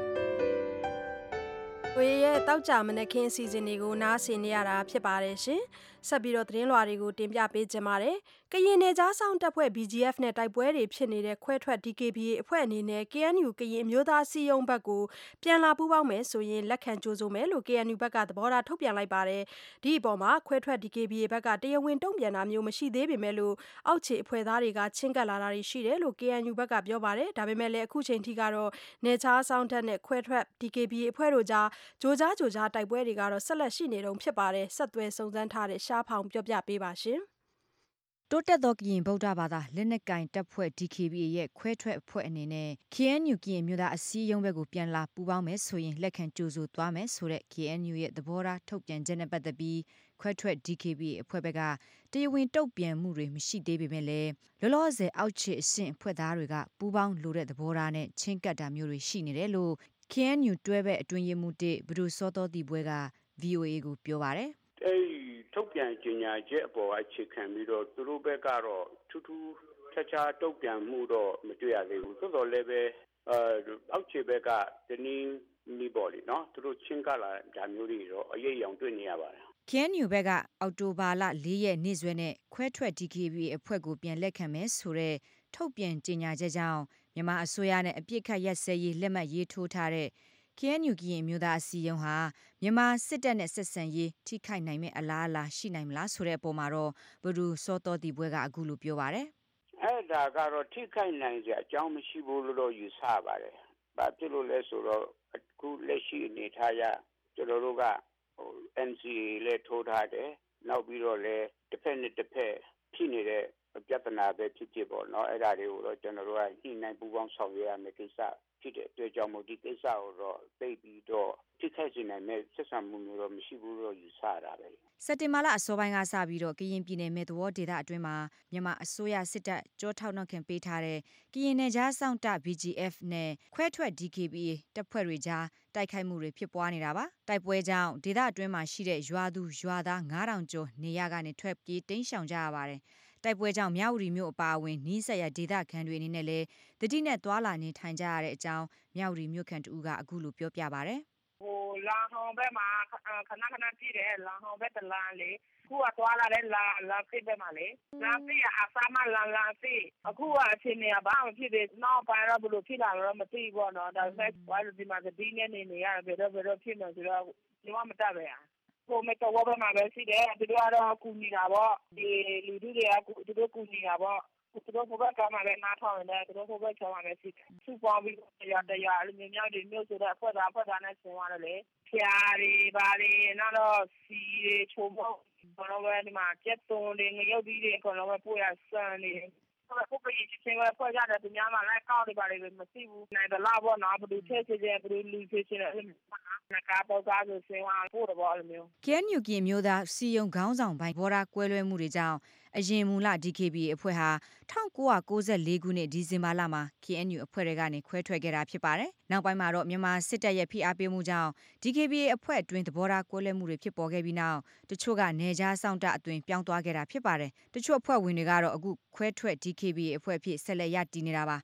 ။ကိုရဲ့တောက်ကြမနခင်အစီအစဉ်တွေကိုနားဆင်နေရတာဖြစ်ပါတယ်ရှင်။ဆက်ပြီးတော့သတင်းလွှာတွေကိုတင်ပြပေးကြပါမယ်။ကရင်နယ်ကြားဆောင်တပ်ဖွဲ့ B G F နဲ့တိုက်ပွဲတွေဖြစ်နေတဲ့ခွဲထွက် D K B A အဖွဲ့အနေနဲ့ K N U ကရင်မျိုးသားစီယုံဘက်ကိုပြန်လာပူးပေါင်းမယ်ဆိုရင်လက်ခံကြိုးဆိုမယ်လို့ K N U ဘက်ကသဘောထားထုတ်ပြန်လိုက်ပါတယ်။ဒီအပေါ်မှာခွဲထွက် D K B A ဘက်ကတရားဝင်တုံ့ပြန်တာမျိုးမရှိသေးပေမဲ့လို့အောက်ခြေအဖွဲ့သားတွေကချင်းကပ်လာတာတွေရှိတယ်လို့ K N U ဘက်ကပြောပါတယ်။ဒါပေမဲ့လည်းအခုချိန်ထိကတော့နယ်ကြားဆောင်တပ်နဲ့ခွဲထွက် D K B A အဖွဲ့တို့ကြားကြိုးကြားကြိုးကြားတိုက်ပွဲတွေကတော့ဆက်လက်ရှိနေတုန်းဖြစ်ပါတယ်။ဆက်သွယ်စုံစမ်းထားတဲ့ရှားဖောင်ပြောပြပေးပါရှင်။တိုးတက်သောကရင်ဗုဒ္ဓဘာသာလက်နက်ကင်တပ်ဖွဲ့ D K B A ရဲ့ခွဲထွက်အဖွဲ့အနေနဲ့ K N U ကရင်မျိုးသားအစည်းအရုံးဘက်ကိုပြန်လာပူးပေါင်းမယ်ဆိုရင်လက်ခံကြိုးဆိုသွားမယ်ဆိုတဲ့ K N U ရဲ့သဘောထားထုတ်ပြန်ချက်နဲ့ပတ်သက်ပြီးခွဲထွက် D K B A အဖွဲ့ဘက်ကတရားဝင်တုံ့ပြန်မှုတွေမရှိသေးပေမဲ့လည်းလောလောဆယ်အောက်ခြေအဆင့်အဖွဲ့သားတွေကပူးပေါင်းလိုတဲ့သဘောထားနဲ့ချင်းကပ်တာမျိုးတွေရှိနေတယ်လို့ K N U တွဲဘက်အတွင်းရေးမှူးတစ်ဘဒုစောတော်တီပွဲက V O A ကိုပြောပါတယ်။အဲ့ထုတ်ပြန်ကြေညာချက်အပေါ်အခြေခံပြီးတော့သူတို့ဘက်ကတော့ထူးထူးခြားခြားတုံ့ပြန်မှုတော့မတွေ့ရသေးဘူး။သို့တော်လည်းပဲအောက်ခြေဘက်ကဒီနည်းနီးပေါ်လीเนาะသူတို့ချင်းကလာဒါမျိုးတွေတော့အရေးအယံတွေ့နေရပါတယ်။ K N U ဘက်ကအောက်တိုဘာလ၄ရက်နေ့စွဲနဲ့ခွဲထွက် D K B A အဖွဲ့ကိုပြန်လက်ခံမယ်ဆိုတဲ့ထုတ်ပြန်ကြေညာချက်ကြောင့်မြန်မာအစိုးရနဲ့အပြစ်ခတ်ရက်စဲရေးလက်မှတ်ရေးထိုးထားတဲ့ K N U ကရင်မျိုးသားအစည်းအရုံးဟာမြန်မာစစ်တပ်နဲ့ဆက်ဆံရေးထိခိုက်နိုင်မဲ့အလားအလာရှိနိုင်မလားဆိုတဲ့အပေါ်မှာတော့ဘဒူစောတော်တီပွဲကအခုလိုပြောပါတယ်။အဲ့ဒါကတော့ထိခိုက်နိုင်ကြအကြောင်းမရှိဘူးလို့တော့ယူဆပါတယ်။ဘာဖြစ်လို့လဲဆိုတော့အခုလက်ရှိအနေထားရကျွန်တော်တို့ကဟို N C A လဲထိုးထားတယ်။နောက်ပြီးတော့လဲတစ်ဖက်နဲ့တစ်ဖက်ဖြစ်နေတဲ့ပြဿနာပဲဖြစ်ဖြစ်ပေါ့နော်။အဲ့ဒါတွေကိုတော့ကျွန်တော်တို့ကညှိနှိုင်းပူးပေါင်းဆောင်ရွက်ရမယ့်ကိစ္စဖြစ်တဲ့အတွက်ကြောင့်မို့ဒီကိစ္စကိုတော့သိပြီးတော့ထိခိုက်နေနိုင်တဲ့ဆက်ဆံမှုမျိုးတော့မရှိဘူးလို့ယူဆရတာပဲစက်တင်ဘာလအစောပိုင်းကစပြီးတော့ကရင်ပြည်နယ်မြေသဘောဒေသအတွင်းမှာမြန်မာအစိုးရစစ်တပ်ကြောထောက်နှောက်ခင်ပေးထားတဲ့ကရင်နယ်ကြားစောင့်တပ် B G F နဲ့ခွဲထွက် D K B A တပ်ဖွဲ့တွေကြားတိုက်ခိုက်မှုတွေဖြစ်ပွားနေတာပါတိုက်ပွဲကြောင့်ဒေသအတွင်းမှာရှိတဲ့ရွာသူရွာသားငါးထောင်ကျော်နေရကနေထွက်ပြေးတိမ်းရှောင်ကြရပါတယ်တိုက်ပွဲကြောင့်မြဝတီမြို့အပါအဝင်နီးစပ်ရာဒေသခံတွေအနေနဲ့လည်းတတိနဲ့သွာလာနေထိုင်ကြရတဲ့အကြောင်းမြဝတီမြို့ခံတူကအခုလိုပြောပြပါဗျဟိုလာဟောင်းဘက်မှာခဏခဏကြည့်တယ်လာဟောင်းဘက်တလန်လေခုကသွားလာတဲ့လာလာဖြစ်တယ်မှာလေလာပြီးအဆာမလာလာပြီးအခုကအချိန်နေဘာမှဖြစ်တယ်နောက်ပိုင်းတော့ဘလို့ဖြစ်လာတော့မသိဘူးတော့ဒါပေမဲ့ဘာလို့ဒီမှာဒီနေ့နေနေရတယ်ဘယ်တော့ဘယ်တော့ဖြစ်နေဆိုတော့ဒီမှာမတတ်ပဲကိုမတော်ဘာမှပဲရှိတယ်သူတို့ကတော့ကူညီတာပေါ့ဒီလူတွေကသူတို့ကူညီတာပေါ့သူတို့ဘက်ကမှလည်းနားထောင်တယ်သူတို့ဘက်ကမှလည်းရှိတယ်သူပေါ်ပြီးရတရားအမျိုးမျိုးတွေမျိုးဆိုတော့ဖွဲ့တာဖွဲ့တာနဲ့ဆင်သွားတယ်လေဖျားတွေဘာတွေနောက်တော့စီတွေချိုးဖို့ဘာလို့လဲဒီမှာကျက်သွန်တွေငရုတ်ကြီးတွေအကုန်လုံးပဲပို့ရဆန်နေခုပကြီးချင်းကဖွဲ့ကြတယ်သူများမှလည်းကောက်တွေပါလေမရှိဘူးနိုင်တယ်လားပေါ့နော်ဘယ်သူထဲချင်တယ်ဘယ်သူလူချင်တယ်အဲ့လိုနကားပေါကားဆိုဆင်းသွားပို့တော့အဲ့လိုမျိုး K N U ကရင်မျိုးသားစီယုံခေါင်းဆောင်ပိုင်းဘော်ဒါကွဲလွဲမှုတွေကြောင့်အရင်မူလ D K B A အဖွဲ့ဟာ၁၉၉၄ခုနှစ်ဒီဇင်ဘာလမှာ K N U အဖွဲ့တွေကနေခွဲထွက်ခဲ့တာဖြစ်ပါတယ်။နောက်ပိုင်းမှာတော့မြန်မာစစ်တပ်ရဲ့ဖိအားပေးမှုကြောင့် D K B A အဖွဲ့အတွင်းသဘောထားကွဲလွဲမှုတွေဖြစ်ပေါ်ခဲ့ပြီးနောက်တချို့ကနေကြားစောင့်တပ်အတွင်းပြောင်းသွားခဲ့တာဖြစ်ပါတယ်။တချို့အဖွဲ့ဝင်တွေကတော့အခုခွဲထွက် D K B A အဖွဲ့ဖြစ်ဆက်လက်ရည်တည်နေတာပါ။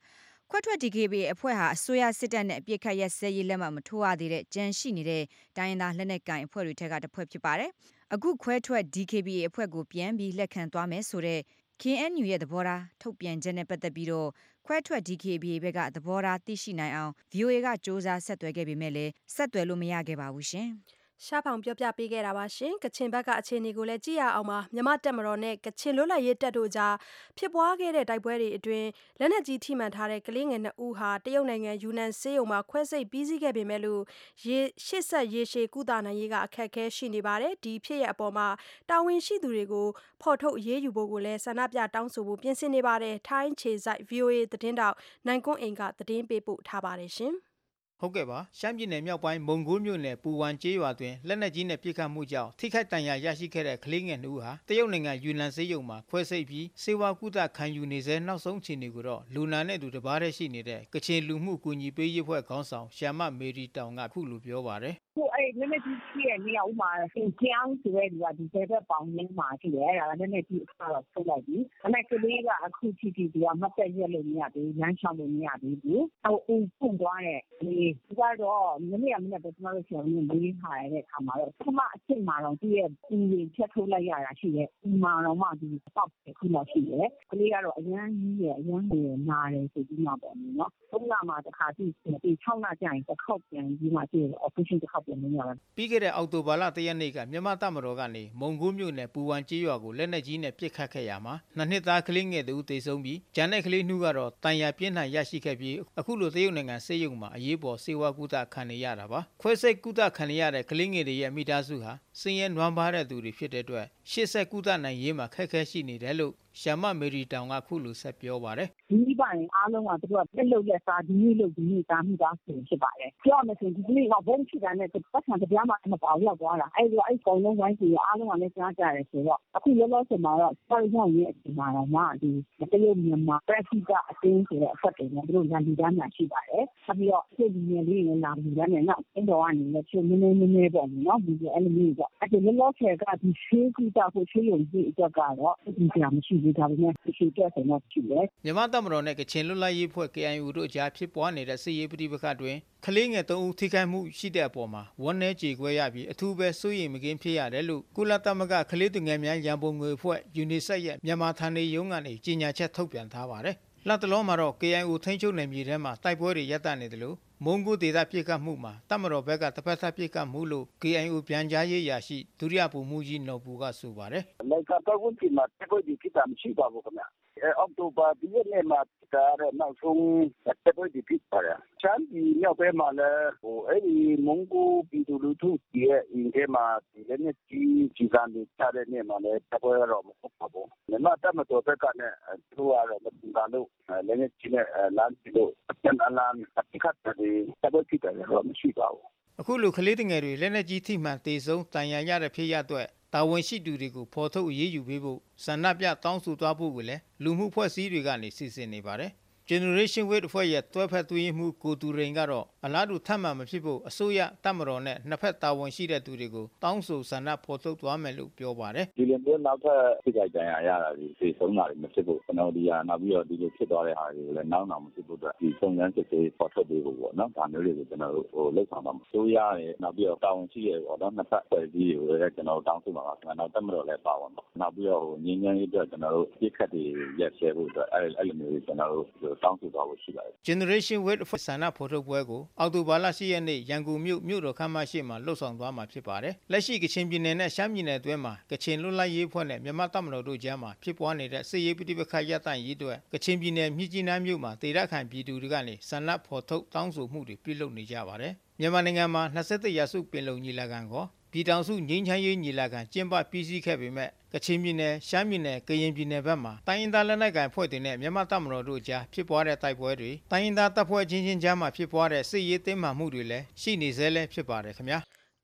ခွဲထွက် ဒီ ကေ ဘီ အေ အဖွဲ့ဟာအစိုးရစစ်တပ်နဲ့အပြစ်ခတ်ရက်စဲရေးလက်မှတ်မထိုးရသေးတဲ့ကြံရှိနေတဲ့တိုင်းရင်းသားလက်နက်ကိုင်အဖွဲ့တွေထက်ကတစ်ဖွဲ့ဖြစ်ပါတယ်။အခုခွဲထွက် ဒီ ကေ ဘီ အေ အဖွဲ့ကိုပြန်ပြီးလက်ခံသွားမယ်ဆိုတဲ့ ကေအန်ယူ ရဲ့သဘောထားထုတ်ပြန်ချက်နဲ့ပတ်သက်ပြီးတော့ခွဲထွက် ဒီ ကေ ဘီ အေ ဘက်ကသဘောထားသိရှိနိုင်အောင် ဗီအိုအေ ကစ조사ဆက်သွယ်ခဲ့ပေမဲ့လည်းဆက်သွယ်လို့မရခဲ့ပါဘူးရှင်ရှားဖောင်ပြောပြပေးခဲ့တာပါရှင်ကချင်ဘက်ကအခြေအနေကိုလည်းကြည့်ရအောင်ပါမြမတက်မတော်နဲ့ကချင်လွတ်လပ်ရေးတပ်တို့ကြားဖြစ်ပွားခဲ့တဲ့တိုက်ပွဲတွေအတွင်းလက်နက်ကြီးထိမှန်ထားတဲ့ကလေးငယ်နှစ်ဦးဟာတရုတ်နိုင်ငံယူနန်ဆေးရုံမှာခွဲစိတ်ပြီးစီးခဲ့ပေမဲ့လို့ရေရှစ်ဆက်ရေရှည်ကုသနိုင်ရေးကအခက်အခဲရှိနေပါတယ်ဒီဖြစ်ရဲ့အပေါ်မှာတာဝန်ရှိသူတွေကိုဖော်ထုတ်အရေးယူဖို့ကိုလည်းဆန္ဒပြတောင်းဆိုဖို့ပြင်ဆင်နေပါတယ်ထိုင်းခြေစိုက် ဗီအိုအေ သတင်းတောက်နိုင်ကွန်းအိမ်ကသတင်းပေးပို့ထားပါတယ်ရှင်ဟုတ်ကဲ့ပါရှမ်းပြည်နယ်မြောက်ပိုင်းမုံကိုးမြို့နယ်ပူဝမ်ကျေးရွာတွင်လက်နက်ကြီးနဲ့ပစ်ခတ်မှုကြောင့်ထိခိုက်ဒဏ်ရာရရှိခဲ့တဲ့ကလေးငယ်နှစ်ဦးဟာတရုတ်နိုင်ငံယူနန်ဆေးရုံမှာခွဲစိတ်ပြီးစေဝါကုသခံယူနေစေနောက်ဆုံးအခြေအနေကိုတော့လူနာနဲ့သူတစ်ပါးတည်းရှိနေတဲ့ကချင်လူမှုကူညီပေးရေးဖွဲ့ခေါင်းဆောင်ရှာမမေရီတောင်ကခုလိုပြောပါတယ်ကိုအဲ့နည်းနည်းကြီးရှိရဲ့နေရာဥမာသင်ကျောင်းဆိုတဲ့ဒီကဒီဘက်ပေါင်းရင်းမှာရှိတယ်အဲ့ဒါနည်းနည်းကြီးအဆောက်ဆုတ်လိုက်ပြီအဲ့ဒါကလေးကအခုထိထိဒီကမတက်ရက်လို့မရသေးလမ်းချောင်းလို့မရသေးဘူးဟိုအုံပွင့်သွားတဲ့ဒီကတော့နည်းနည်းမနေ့ကကျွန်တော်တို့ဆောင်းနေလေးထားရတဲ့အခါမှာတော့ပထမအချိန်မှာတော့သူ့ရဲ့ဦးရင်းဖြတ်ထုတ်လိုက်ရတာရှိတယ်ဒီမှာတော့မှဒီပေါက်ခုလောက်ရှိတယ်ကလေးကတော့အရန်ကြီးရဲ့အရန်ကြီးနားတယ်ဆိုပြီးမှပေါ့နော်သုံးလမှတစ်ခါကြည့်ဒီ၆လကြာရင်တစ်ခေါက်ပြန်ပြီးမှကြည့် operation တစ်ခေါက်ပြန်နေရပြီးခဲ့တဲ့အောက်တိုဘာလတရက်နေ့ကမြန်မာတပ်မတော်ကနေမုံကိုးမြို့နယ်ပူဝမ်ကျေးရွာကိုလက်နက်ကြီးနဲ့ပစ်ခတ်ခဲ့ရမှာနှစ်နှစ်သားကလေးငယ်တို့တေဆုံးပြီးကျန်တဲ့ကလေးနှုကတော့တန်ရာပြင်းထန်ရရှိခဲ့ပြီးအခုလိုတရုတ်နိုင်ငံဆေးရုံမှာအရေးပေါ်ဆေးဝါးကုသခံနေရတာပါခွဲစိတ်ကုသခံရတဲ့ကလေးငယ်တွေရဲ့မိသားစုဟာစင်ရဲနွမ်းပါးတဲ့သူတွေဖြစ်တဲ့အတွက်ရှေ့ဆက်ကုသနိုင်ရေးမှာခက်ခဲရှိနေတယ်လို့ရှာမမေရီတောင်ကခုလိုဆက်ပြောပါတယ်ဒီပိုင်းအားလုံးကသူတို့ကပြက်လို့လက်စားဒီနေ့လို့ဒီနေ့တာမိသားစုဖြစ်ပါတယ်ပြောမယ်ဆိုဒီနေ့ကဘုံချစ်တာနဲ့ပတ်စံတရားမှမပေါရောက်သွားတာအဲ့ဒီအဲ့ကောင်လုံးဝိုင်းစီအားလုံးကလည်းကြားကြတယ်ဆိုတော့အခုလောလောဆယ်မှာတော့ပေါ်ရောက်ရဲ့အချိန်မှာတော့မှဒီတရုတ်မြန်မာပရက်စီကအတင်းဆိုတဲ့အဖက်တွေနဲ့သူတို့ရန်ဒီတန်းများရှိပါတယ်ဆက်ပြီးတော့ဒီလူငယ်လေးတွေလာပြီးတော့နောက်အင်းတော်ကနေလည်းချိုးနည်းနည်းနည်းနည်းပေါ့နော်ဒီအဲ့လိုမျိုးပေါ့အဲ့ဒီလောလောဆယ်ကဒီရှိကူတာကိုရှိရုံကြီးအတွက်ကတော့ဒီကြမ်းမရှိဘူးဒါပေမဲ့ရှိတဲ့ဆယ်တော့ရှိတယ်မြန်မာတပ်မတော်နဲ့ကချင်လွတ်လပ်ရေးဖွဲ့ ကေအန်ယူ တို့ကြားဖြစ်ပွားနေတဲ့စစ်ရေးပဋိပက္ခတွင်ကလေးငယ်သုံးဦးထိခိုက်မှုရှိတဲ့အပေါ်မှာဝန်း내ကြေကွဲရပြီးအထူးပဲစိုးရိမ်မကင်းဖြစ်ရတယ်လို့ကုလသမဂ္ဂကလေးသူငယ်များရန်ပုံငွေအဖွဲ့ ယူနီဆက်ရဲ့မြန်မာဌာနေရုံးကနေကြေညာချက်ထုတ်ပြန်ထားပါတယ်။လက်တလုံးမှာတော့ ကေအန်ယူ ထိန်းချုပ်နယ်မြေထဲမှာတိုက်ပွဲတွေရပ်တန့်နေတယ်လို့မုံကိုဒေသပြစ်ခတ်မှုမှာတပ်မတော်ဘက်ကတစ်ဖက်သက်ပြစ်ခတ်မှုလို့ ကေအန်ယူ ပြန်ကြားရေးရာရှိဒုတိယဗိုလ်မှူးကြီးနော်ဘူကဆိုပါတယ်။လိုက်ကပတ်ဝန်းကျင်မှာတိုက်ပွဲတွေဖြစ်တာမရှိပါဘူးခင်ဗျ။အောက်တိုဘာဒီရက်နေ့မှာဒါရနောက်ဆုံးတိုက်ပွဲတွေဖြစ်ပါတယ်။ချမ်းဒီမြောက်ဘက်မှာလည်းဟိုအဲ့ဒီမုံကိုပြည်သူလူထုရဲ့အင်ထဲမှာဒီလည်းနဲ့ကြီးကြီးကန်တွေချတဲ့နေ့မှာလည်းတိုက်ပွဲတော့မဟုတ်ပါဘူး။မြန်မာတပ်မတော်ဘက်ကလည်းသူ့အားတော့မတင်ပါလို့လည်းနဲ့ကြီးနဲ့လမ်းပြီးတော့အပြန်အလှန်အတိတ်ကတည်းကတိုက်ပွဲဖြစ်တယ်တော့မရှိပါဘူး။အခုလိုကလေးငယ်တွေလက်နက်ကြီးထိမှန်တေဆုံးတန်ရာရတဲ့ဖြစ်ရတဲ့တာဝန်ရှိသူတွေကိုဖော်ထုတ်အရေးယူပေးဖို့ဆန္ဒပြတောင်းဆိုသွားဖို့ကိုလည်းလူမှုဖွဲ့စည်းတွေကနေစီစဉ်နေပါတယ်။ Generation Wave အဖွဲ့ရဲ့တွဲဖက်သွေးမှုကိုတူရိန်ကတော့အလားတူထပ်မှန်မဖြစ်ဖို့အစိုးရတပ်မတော်နဲ့နှစ်ဖက်တာဝန်ရှိတဲ့သူတွေကိုတောင်းဆိုဆန္ဒဖော်ထုတ်သွားမယ်လို့ပြောပါတယ်ဒီလိုမျိုးနောက်ထပ်ဖြစ်ကြကြရတာဒီစေဆုံးတာတွေမဖြစ်ဖို့ကျွန်တော်ဒီဟာနောက်ပြီးတော့ဒီလိုဖြစ်သွားတဲ့ဟာတွေကိုလည်းနောက်နောက်မဖြစ်ဖို့အတွက်ဒီစုံစမ်းစစ်ဆေးဖော်ထုတ်ပေးဖို့ပေါ့နော်ဒါမျိုးတွေကိုကျွန်တော်တို့ဟိုလှုပ်ဆောင်ပါမယ်ဆိုရရဲ့နောက်ပြီးတော့တာဝန်ရှိရဲ့ပေါ့နော်နှစ်ဖက်ဖွဲ့စည်းတွေကိုလည်းကျွန်တော်တောင်းဆိုပါပါကျွန်တော်တပ်မတော်လည်းပါဝင်ပါနောက်ပြီးတော့ဟိုငင်းငင်းရေးအတွက်ကျွန်တော်တို့ပြစ်ခတ်တွေရက်ရှဲဖို့အတွက်အဲ့အဲ့လိုမျိုးကျွန်တော်တို့တောင်းဆိုသွားဖို့ရှိပါတယ် Generation Wave ဆန္ဒဖော်ထုတ်ပွဲကိုအောက်တိုဘာလ၈ရက်နေ့ရန်ကုန်မြို့မြို့တော်ခမ်းမရှိမှာလှုပ်ဆောင်သွားမှာဖြစ်ပါတယ်လက်ရှိကချင်ပြည်နယ်နဲ့ရှမ်းပြည်နယ်အတွင်းမှာကချင်လွတ်လပ်ရေးအဖွဲ့နဲ့မြန်မာတပ်မတော်တို့ကြားမှာဖြစ်ပွားနေတဲ့စစ်ရေးပဋိပက္ခရပ်တန့်ရေးအတွက်ကချင်ပြည်နယ်မြစ်ကြီးနားမြို့မှာဒေသခံပြည်သူတွေကနေဆန္ဒဖော်ထုတ်တောင်းဆိုမှုတွေပြုလုပ်နေကြပါတယ်မြန်မာနိုင်ငံမှာ၂၁ရာစုပင်လုံညီလာခံကိုပြည်ထောင်စုငြိမ်းချမ်းရေးညီလာခံကျင်းပပြီးစီးခဲ့ပေမဲ့ကချင်ပြည်နယ်ရှမ်းပြည်နယ်ကရင်ပြည်နယ်ဘက်မှာတိုင်းရင်းသားလက်နက်ကိုင်ဖွဲ့တွေနဲ့မြန်မာတပ်မတော်တို့ကြားဖြစ်ပွားတဲ့တိုက်ပွဲတွေတိုင်းရင်းသားတပ်ဖွဲ့ချင်းချင်းကြားမှာဖြစ်ပွားတဲ့စစ်ရေးတင်းမာမှုတွေလည်းရှိနေသေးလဲဖြစ်ပါတယ်ခင်ဗျာ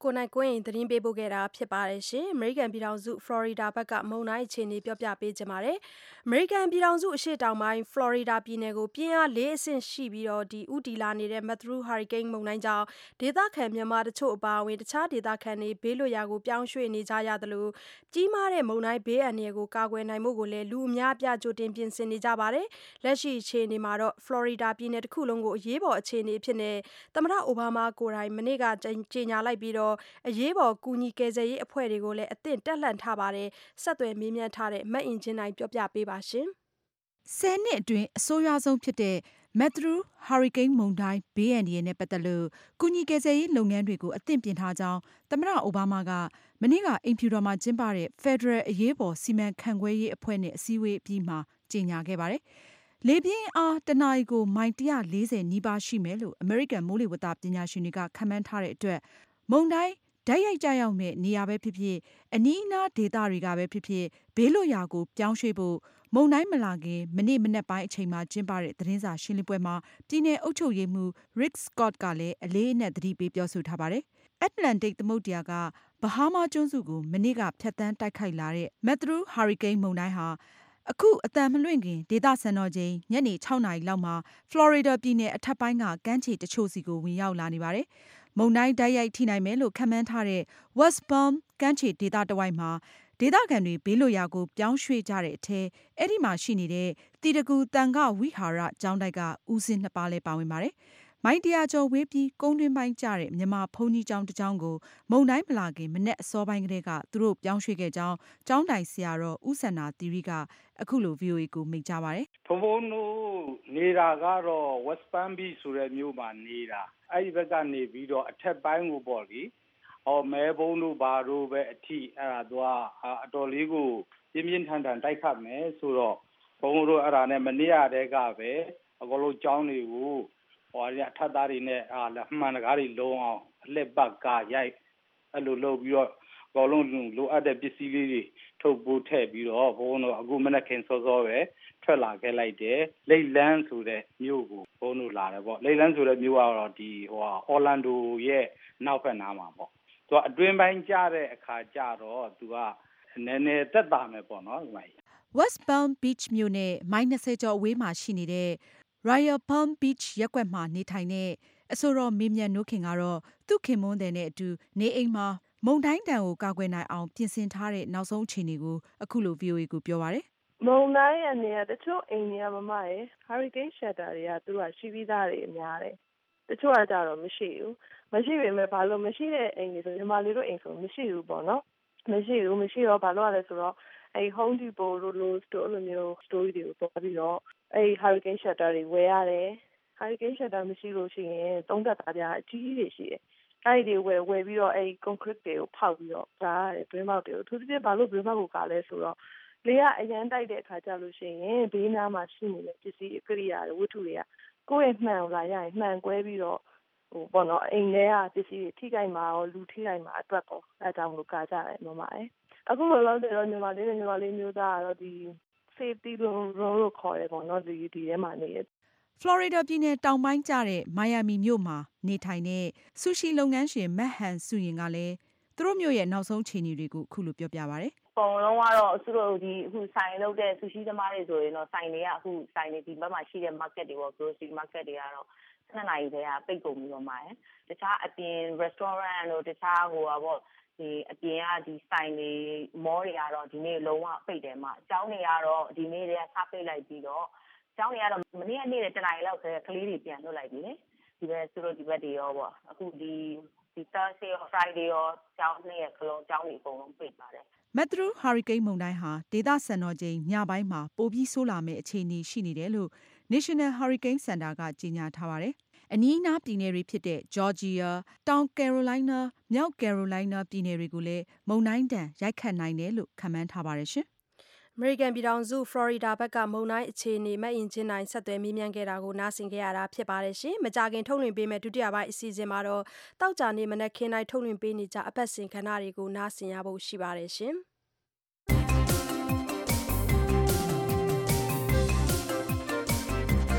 ကိုနိုင်ကွင်းရင်သတင်းပေးပို့ခဲ့တာဖြစ်ပါတယ်ရှင်။ American ပြည်ထောင်စု Florida ဘက်ကမုန်တိုင်းအခြေအနေပြောပြပေးကြပါမယ်။ American ပြည်ထောင်စုအရှေ့တောင်ပိုင်း Florida ပြည်နယ်ကိုပြင်းအားလေးအဆင့်ရှိပြီးတော့ဒီဥတီလာနေတဲ့ Matthew Hurricane မုန်တိုင်းကြောင့်ဒေသခံမြန်မာတချို့အပါအဝင်တခြားဒေသခံတွေဘေးလွတ်ရာကိုပြောင်းရွှေ့နေကြရသလိုကြီးမားတဲ့မုန်တိုင်းဘေးအန္တရာယ်ကိုကာကွယ်နိုင်ဖို့ကိုလည်းလူအများအပြားကြိုတင်ပြင်ဆင်နေကြပါတယ်။လက်ရှိအခြေအနေမှာတော့ Florida ပြည်နယ်တစ်ခုလုံးကိုအရေးပေါ်အခြေအနေဖြစ်နေသမ္မတအိုဘားမားကိုယ်တိုင်မနေ့ကကြေညာလိုက်ပြီးတော့အရေးပေါ်ကူညီကယ်ဆယ်ရေးအဖွဲ့တွေကိုလည်းအသင့်တက်လှန့်ထားပါတယ်။ဆက်သွယ်မေးမြန်းထားတဲ့မအင်ဂျင်နိုင်ပြောပြပေးပါရှင်။ဆယ်နှစ်အတွင်းအဆိုးရွားဆုံးဖြစ်တဲ့ Matthew Hurricane မုန်တိုင်းဘေးအန္တရာယ်နဲ့ပတ်သက်လို့ကူညီကယ်ဆယ်ရေးလုပ်ငန်းတွေကိုအသင့်ပြင်ထားကြောင်းသမ္မတအိုဘားမားကမနေ့ကအိမ်ဖြူတော်မှာကျင်းပတဲ့ Federal အရေးပေါ်စီမံခန့်ခွဲရေးအဖွဲ့နဲ့အစည်းအဝေးအပြီးမှာကြေညာခဲ့ပါတယ်။လေပြင်းအားတနာရီကိုမိုင်one hundred fortyနီးပါးရှိမယ်လို့အမေရိကန်မိုးလေဝသပညာရှင်တွေကခန့်မှန်းထားတဲ့အတွက်မုန်တိုင်းဓာတ်ရိုက်ကျရောက်မဲ့နေရာပဲဖြစ်ဖြစ်အနီးအနားဒေသတွေကပဲဖြစ်ဖြစ်ဘေးလွတ်ရာကိုပြောင်းရွှေ့ဖို့မုန်တိုင်းမလာခင်မနေ့မနက်ပိုင်းအချိန်မှာကျင်းပတဲ့သတင်းစာရှင်းလင်းပွဲမှာပြည်နယ်အုပ်ချုပ်ရေးမှူး Rick Scott ကလည်းအလေးအနက်သတိပေးပြောဆိုထားပါတယ်။ Atlantic သမုဒ္ဒရာကဘဟားမားကျွန်းစုကိုမနေ့ကဖြတ်သန်းတိုက်ခိုက်လာတဲ့ Matthew Hurricane မုန်တိုင်းဟာအခုအတန်မလွင့်ခင်ဒေသစံတော်ချိန်ညနေ၆နာရီလောက်မှာဖလော်ရီဒါပြည်နယ်အထက်ပိုင်းကကမ်းခြေတချို့စီကိုဝင်ရောက်လာနေပါတယ်။မုန်တိုင်းတိုက်ရိုက်ထိနိုင်မယ်လို့ခန့်မှန်းထားတဲ့ West Palm ကမ်းခြေဒေသတဝိုက်မှာဒေသခံတွေဘေးလွတ်ရာကိုပြောင်းရွှေ့ကြတဲ့အထဲအဲဒီမှာရှိနေတဲ့တီတကူသံဃဝိဟာရကျောင်းတိုက်ကဦးစင်းနှစ်ပါးလည်းပါဝင်ပါတယ်။မိုင်တရာကျော်ဝေးပြီးကုန်းတွင်းပိုင်းကျတဲ့မြန်မာဘုန်းကြီးကျောင်းတစ်ကျောင်းကိုမုန်တိုင်းမလာခင်မနက်အစောပိုင်းကတည်းကသူတို့ပြောင်းရွှေ့ခဲ့ကြောင်းကျောင်းတိုင်ဆရာတော်ဦးစန္ဒာသီရိကအခုလို ဗွီအိုအေကိုမိန့်ကြားပါတယ်။ဘုန်းဘုန်းတို့နေတာကတော့ West Palm Beach ဆိုတဲ့မြို့မှာနေတာအဲဒီဘက်ကနေပြီးတော့အထက်ပိုင်းကိုပေါ့လေဟောမဲဘုံတို့ဘာတို့ပဲအထိအဲ့ဒါတော့အတော်လေးကိုပြင်းပြင်းထန်ထန်တိုက်ခတ်မယ်ဆိုတော့ဘုန်းဘုန်းတို့အဲ့ဒါနဲ့မနေ့ကတည်းကပဲအကုန်လုံးကျောင်းတွေကိုဟောရထပ်သားတွေနဲ့အာမှန်တကားတွေလုံးအောင်အလက်ပတ်ကရိုက်အဲ့လိုလုပ်ပြီးတော့အကုန်လုံးလိုအပ်တဲ့ပစ္စည်းလေးတွေထုတ်ပို့ထည့်ပြီးတော့ဘုန်းဘုန်းတို့အခုမနေ့ခင်စောစောပဲထွက်လာခဲ့လိုက်တယ်လိတ်လန်းဆိုတဲ့မြို့ကိုဘုန်းတို့လာတယ်ပေါ့လိတ်လန်းဆိုတဲ့မြို့ကတော့ဒီဟိုအော်လန်ဒိုရဲ့နောက်ဘက်နားမှာပေါ့သူကအတွင်းပိုင်းကျတဲ့အခါကျတော့သူကနည်းနည်းသက်သာမယ်ပေါ့နော်ဒီမှာ West Palm Beach မြို့နဲ့မိုင်twentyကျော်အဝေးမှာရှိနေတဲ့ Royal Palm Beach ရပ်ကွက်မှာနေထိုင်တဲ့အဆိုတော်မေမြတ်နိုးခင်ကတော့သူ့ခင်မွန်းတဲ့နဲ့အတူနေအိမ်မှာမုန်တိုင်းတံကိုကာကွယ်နိုင်အောင်ပြင်ဆင်ထားတဲ့နောက်ဆုံးအခြေအနေကိုအခုလို ဗွီအိုအေကိုပြောပါတယ်မုန်တိုင်းရနေတချို့အိမ်တွေကမမရယ် Hurricane Shelter တွေကသူကရှိပြီးသားတွေအများတယ်တချို့ကကြတော့မရှိဘူးမရှိပေမဲ့ဘာလို့မရှိတဲ့အိမ်တွေဆိုညီမလေးတို့အိမ်ဆိုမရှိဘူးပေါ့နော်မရှိဘူးမရှိတော့ဘာလို့လဲဆိုတော့အဲ Home Depot တို့လို store လိုမျိုး store တွေကိုသွားပြီးတော့အဲ Hurricane Shelter တွေဝယ်ရတယ် Hurricane Shelter မရှိလို့ရှိရင်သုံးသက်သားပြအကြီးကြီးတွေရှိတယ်အဲ့ဒီဝယ်ဝယ်ပြီးတော့အဲ concrete တွေကိုဖောက်ပြီးတော့ဒါရတယ် brain out တွေကိုသူတို့ဘာလို့ brain out ကိုကလဲဆိုတော့လေကအရန်တိုက်တဲ့အခါကျလို့ရှိရင်ဘေးနားမှာရှိနေတဲ့ပစ္စည်းအကိရိယာတွေဝတ္ထုတွေကကိုယ့်ရဲ့မှန်ကိုလာရရင်မှန်ကွဲပြီးတော့ဟိုပေါ့နော်အိမ်ထဲကပစ္စည်းတွေထိခိုက်မှာရောလူထိခိုက်မှာအတွက်ပေါ့အဲဒါကြောင့်မလို့ကာကြတယ်မမရဲ့အခုလောလောဆယ်တော့ညီမလေးနဲ့ညီမလေးမျိုးသားကတော့ဒီ safety room လို့ခေါ်တယ်ပေါ့နော်ဒီဒီထဲမှာနေရဖလော်ရီဒါပြည်နယ်တောင်ပိုင်းကျတဲ့မိုင်ယာမီမြို့မှာနေထိုင်တဲ့ဆူရှီလုပ်ငန်းရှင်မက်ဟန်စုရင်ကလည်းသူတို့မျိုးရဲ့နောက်ဆုံးအခြေအနေတွေကိုအခုလိုပြောပြပါဗျ။ပုံလုံးကတော့သူတို့ဒီအခုဆိုင်လုပ်တဲ့ဆူရှီသမားတွေဆိုရင်တော့ဆိုင်တွေကအခုဆိုင်တွေဒီဘက်မှာရှိတဲ့ market တွေပေါ့ grocery market တွေကတော့နှစ်နာရီတည်းကပိတ်ကုန်ပြီးတော့မှာရယ်။တခြားအပြင် restaurant တို့တခြားဟိုပါပေါ့ဒီအပြင်ကဒီဆိုင်တွေ mall တွေကတော့ဒီနေ့လုံးဝပိတ်တယ်မှာအကြောင်းတွေကတော့ဒီနေ့တည်းကစပိတ်လိုက်ပြီးတော့ကျောင်းတွေကတော့မနေ့ကနေ့တနာရီလောက်ကကလေးတွေပြန်လွတ်လိုက်ပြီလေဒီဘက်သူတို့ဒီဘက်တွေရောပေါ့အခုဒီဒီ Thursday ရော Friday ရောကျောင်းနေ့ကလုံးကျောင်းတွေအကုန်လုံးပိတ်ပါတယ် Matthew Hurricane မုန်တိုင်းဟာဒေသစံတော်ချိန်ညပိုင်းမှာပိုပြီးဆိုးလာမယ့်အခြေအနေရှိနေတယ်လို့ National Hurricane Center ကကြေညာထားပါတယ်အနီးအနားပြည်နယ်တွေဖြစ်တဲ့ Georgia, တောင် Carolina, မြောက် Carolina ပြည်နယ်တွေကိုလည်းမုန်တိုင်းဒဏ်ရိုက်ခတ်နိုင်တယ်လို့ခန့်မှန်းထားပါတယ်ရှင်အမေရိကန်ပြည်ထောင်စုဖလော်ရီဒါဘက်ကမုန်တိုင်းအခြေအနေမအင်ဂျင်နိုင်ဆက်သွယ်မေးမြန်းခဲ့တာကိုနားဆင်ခဲ့ရတာဖြစ်ပါတယ်ရှင်။မကြခင်ထုတ်လွှင့်ပေးမယ့်ဒုတိယပိုင်းအစီအစဉ်မှာတော့တောက်ကြနေမနက်ခင်းတိုင်းထုတ်လွှင့်ပေးနေကြအပတ်စဉ်ခဏတွေကိုနားဆင်ရဖို့ရှိပါတယ်ရှင်။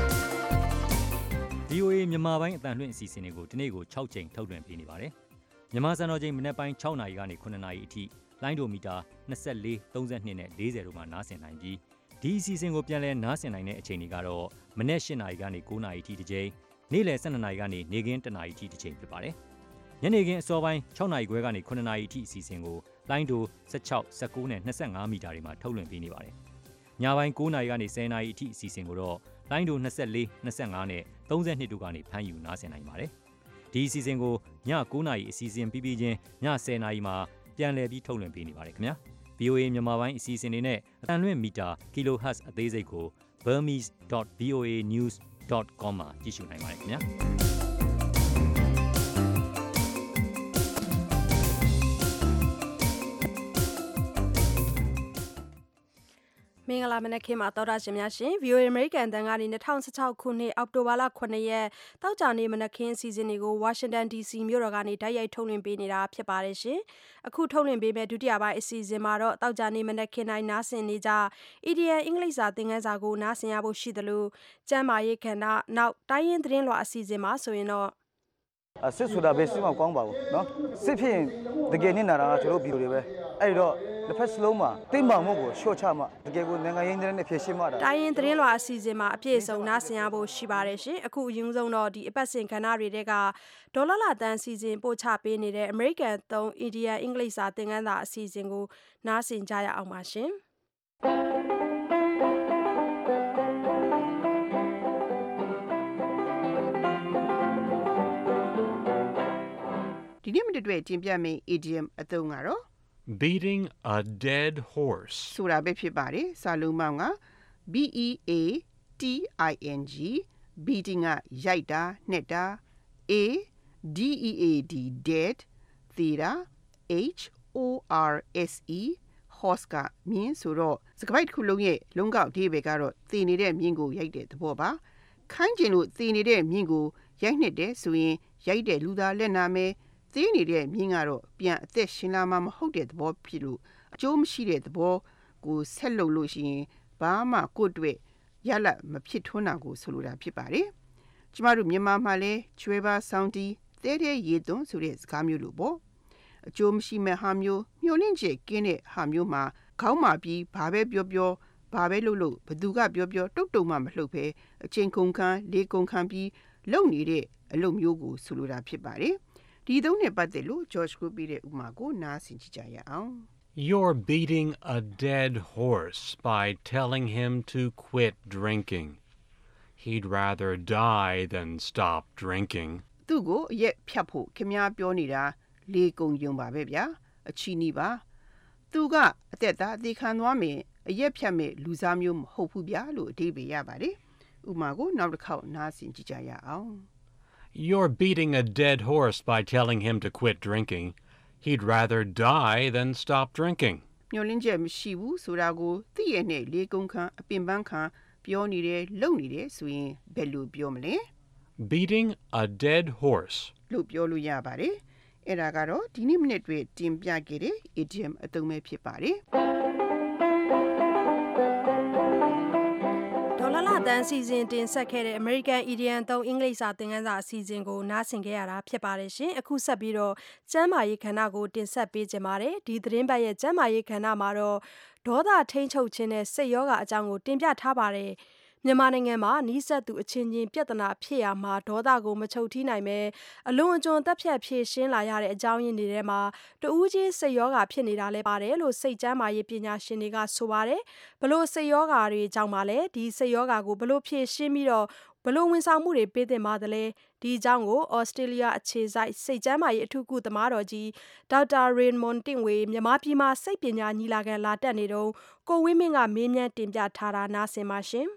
ဗီအိုအေ မြန်မာပိုင်းအတန်လွှင့်အစီအစဉ်တွေကိုဒီနေ့ကို၆ချိန်ထုတ်လွှင့်ပေးနေပါတယ်။မြန်မာစံတော်ချိန်မနက်ပိုင်း၆နာရီကနေ၇နာရီအထိလိုင်းဒိုမီတာ၂၄ ၃၂နဲ့၄၀တို့မှာနားဆင်နိုင်ပြီးဒီအစီအစဉ်ကိုပြန်လည်နားဆင်နိုင်တဲ့အချိန်တွေကတော့မနက်၈နာရီကနေ၉နာရီအထိတစ်ချိန်နေ့လယ်၁၂နာရီကနေနေ့ခင်း၁နာရီအထိတစ်ချိန်ဖြစ်ပါတယ်။ညနေခင်းအစောပိုင်း၆နာရီခွဲကနေ၇နာရီအထိအစီအစဉ်ကိုလိုင်းဒို၁၆ ၁၉နဲ့၂၅မီတာတွေမှာထုတ်လွှင့်ပေးနေပါတယ်။ညပိုင်း၉နာရီကနေ၁၀နာရီအထိအစီအစဉ်ကိုတော့လိုင်းဒို၂၄ ၂၅နဲ့၃၂တို့ကနေဖမ်းယူနားဆင်နိုင်ပါတယ်။ဒီအစီအစဉ်ကိုည၉နာရီအစီအစဉ်ပြီးပြီးချင်းည၁၀နာရီမှာပြန်လည်ပြီးထုတ်လွှင့်ပေးနေပါတယ်ခင်ဗျာ။ဗွီအိုအေ မြန်မာပိုင်းအစီအစဉ်တွေနဲ့အတန်လွင့်မီတာ kilohertz အသေးစိတ်ကို burmese dot v o a news dot com မှာကြည့်ရှုနိုင်ပါတယ်ခင်ဗျာ။မင်္ဂလာမနက်ခင်းမှာတော်တာရှင်များရှင် ဗီအိုအေ American တန်ကနေ၂၀၁၆ခုနှစ်အောက်တိုဘာလခုနှစ်ရက်တောက်ကြနေ့မနက်ခင်းအစီအစဉ်တွေကို Washington ဒီ စီ မြို့တော်ကနေတိုက်ရိုက်ထုတ်လွှင့်ပေးနေတာဖြစ်ပါတယ်ရှင်အခုထုတ်လွှင့်ပေးမယ့်ဒုတိယပိုင်းအစီအစဉ်မှာတော့တောက်ကြနေ့မနက်ခင်းတိုင်းနားဆင်နေကြ E D N အင်္ဂလိပ်စာသင်ခန်းစာကိုနားဆင်ရဖို့ရှိသလိုကျမ်းမာရေးခန္ဓာနောက်တိုင်းရင်းသတင်းလွှာအစီအစဉ်မှာဆိုရင်တော့စစ်ဆိုတာပဲစစ်မှကောင်းပါဘူးเนาะစစ်ဖြစ်ရင်တကယ်နဲ့နာတာကကျွန်တော်ပြည်သူတွေပဲအဲ့တော့တစ်ဖက်စလုံးမှာတိမ်မောင်မှုကိုရှော့ချမှတကယ်ကိုနိုင်ငံရေးနဲ့ဖြစ်ရှင်းမှတာတိုင်းရင်းသတင်းလွှာအစီအစဉ်မှာအပြည့်အစုံနားဆင်ရဖို့ရှိပါတယ်ရှင်အခုအရင်ဆုံးတော့ဒီအပတ်စဉ်ကဏ္ဍတွေတဲကဒေါ်လာလာတန်းစီစဉ်ပို့ချပေးနေတဲ့ American သုံး Indian အင်္ဂလိပ်စာသင်ခန်းစာအစီအစဉ်ကိုနားဆင်ကြရအောင်ပါရှင်ဒီနေ့မတွေ့တင်ပြမယ့် idiom အသုံးကတော့ beating a dead horse ဆိုတာပဲဖြစ်ပါတယ်စာလုံးပေါင်းက B E A T I N G beating ကရိုက်တာနှက်တာ A D E A D dead သေတာ H O R S E horse ကမြင်းဆိုတော့စကားပိုက်တစ်ခုလုံးရဲ့လုံးကောက်အဓိပ္ပာယ်ကတော့သေနေတဲ့မြင်းကိုရိုက်တဲ့သဘောပါခိုင်းကျင်လို့သေနေတဲ့မြင်းကိုရိုက်နှက်တယ်ဆိုရင်ရိုက်တဲ့လူသားလက်နာမယ်သေးနေတဲ့မြင်းကတော့ပြန်အသက်ရှင်လာမှမဟုတ်တဲ့သဘောဖြစ်လို့အကျိုးမရှိတဲ့သဘောကိုဆက်လုပ်လို့ရှိရင်ဘာမှကိုယ့်အတွက်ရလတ်မဖြစ်ထွန်းတာကိုဆိုလိုတာဖြစ်ပါတယ်။ကျမတို့မြန်မာမှာလည်းကျွဲပါဆောင်းတီးတဲတဲ့ရေသွန်းဆိုတဲ့စကားမျိုးလိုပေါ့။အကျိုးမရှိမဲ့ဟာမျိုးမျောလင့်ချက်ကင်းတဲ့ဟာမျိုးမှာခေါင်းမာပြီးဘာပဲပြောပြောဘာပဲလုပ်လို့ဘသူကပြောပြောတုတ်တုံမှမလှုပ်ပဲအချိန်ကုန်ခန်းလေးကုန်ခန်းပြီးလုပ်နေတဲ့အလုပ်မျိုးကိုဆိုလိုတာဖြစ်ပါတယ်။ဒီသုံးနဲ့ပတ်သက်လို့ George ကိုပြတဲ့ဥပမာကိုနားဆင်ကြည့်ကြရအောင် You're beating a dead horse by telling him to quit drinking. He'd rather die than stop drinking. သူ့ကိုအရက်ဖြတ်ဖို့ခင်ဗျားပြောနေတာလေကုန်ယုံပါပဲဗျာအချီနီးပါသူကအသက်သားအသေးခံသွားမယ်အရက်ဖြတ်မဲ့လူစားမျိုးမဟုတ်ဘူးဗျာလို့အဓိပ္ပာယ်ရပါတယ်ဥပမာကိုနောက်တစ်ခေါက်နားဆင်ကြည့်ကြရအောင် You're beating a dead horse by telling him to quit drinking. He'd rather die than stop drinking. မျောလင်းချက်မရှိဘူးဆိုတာကိုသိရတဲ့လေကုန်ခံအပင်ပန်းခံပြောနေတယ်လုပ်နေတယ်ဆိုရင်ဘယ်လိုပြောမလဲ Beating a dead horse လို့ပြောလို့ရပါတယ်အဲ့ဒါကတော့ဒီနေ့မိနစ်တွေတင်ပြခဲ့တဲ့ idiom အသုံးပဲဖြစ်ပါတယ်ဒေါ်လာလာတန်းစီစဉ်တင်ဆက်ခဲ့တဲ့ American Idiom သုံးအင်္ဂလိပ်စာသင်ခန်းစာအစီအစဉ်ကိုနားဆင်ခဲ့ရတာဖြစ်ပါတယ်ရှင်အခုဆက်ပြီးတော့ကျမ်းမာရေးခန္ဓာကိုတင်ဆက်ပေးကြပါမယ်ဒီသတင်းပတ်ရဲ့ကျမ်းမာရေးခန္ဓာမှာတော့ဒေါသထိန်းချုပ်ခြင်းနဲ့စိတ်ယောဂအကြောင်းကိုတင်ပြထားပါတယ်မြန်မာနိုင်ငံမှာနီးစပ်သူအချင်းချင်းပြဿနာဖြစ်ရမှာဒေါသကိုမချုပ်ထိနိုင်ပဲအလွန်အကျွံတက်ဖြတ်ဖြည့်ရှင်းလာရတဲ့အကြောင်းရင်းတွေထဲမှာတဦးချင်းစိတ်ယောဂဖြစ်နေတာလည်းပါတယ်လို့စိတ်ကျန်းမာရေးပညာရှင်တွေကဆိုပါတယ်ဘလို့စိတ်ယောဂတွေကြောင့်ပါလဲဒီစိတ်ယောဂကိုဘလို့ဖြည့်ရှင်းပြီးတော့ဘလို့ဝန်ဆောင်မှုတွေပေးသင့်ပါသလဲဒီအကြောင်းကိုဩစတြေးလျအခြေစိုက်စိတ်ကျန်းမာရေးအထူးကုသမားတော်ကြီးဒေါက်တာရေမွန်တင့်ဝေမြန်မာပြည်မှာစိတ်ပညာညီလာခံလာတက်နေတော့ကိုဝင်းမင်းကမေးမြန်းတင်ပြထားတာနားဆင်ပါရှင်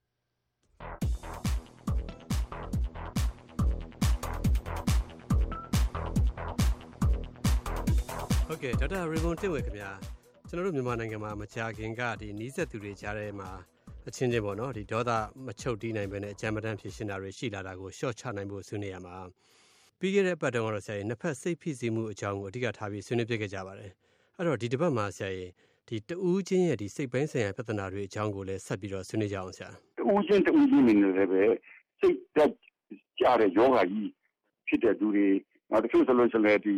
ဟုတ်ကဲ့ဒေါက်တာရေမွန်တင့်ဝေခင်ဗျာကျွန်တော်တို့မြန်မာနိုင်ငံမှာမကြာခင်ကဒီနီးစပ်သူတွေကြားထဲမှာအချင်းချင်းပေါ့နော်ဒီဒေါသမချုပ်တီးနိုင်ပဲနဲ့အကြမ်းပတမ်းဖြစ်ရှင်တာတွေရှိလာတာကိုရှော့ချနိုင်ဖို့ဆွေးနွေးရမှာပြီးခဲ့တဲ့ပတ်တုန်းကတော့ဆရာကြီးနှစ်ဖက်စိတ်ဖိစီးမှုအကြောင်းကိုအဓိကထားပြီးဆွေးနွေးပြခဲ့ကြပါတယ်အဲ့တော့ဒီတစ်ပတ်မှာဆရာကြီးဒီတဦးချင်းရဲ့ဒီစိတ်ပိုင်းဆိုင်ရာပြဿနာတွေအကြောင်းကိုလည်းဆက်ပြီးတော့ဆွေးနွေးကြအောင်ဆရာတဦးချင်းတဦးချင်းနေလည်းပဲစိတ်တက်ကြတဲ့ယောဂါကြီးဖြစ်တဲ့သူတွေနောက်တစ်ခုဆိုလို့ရှိရင်ဒီစိတ်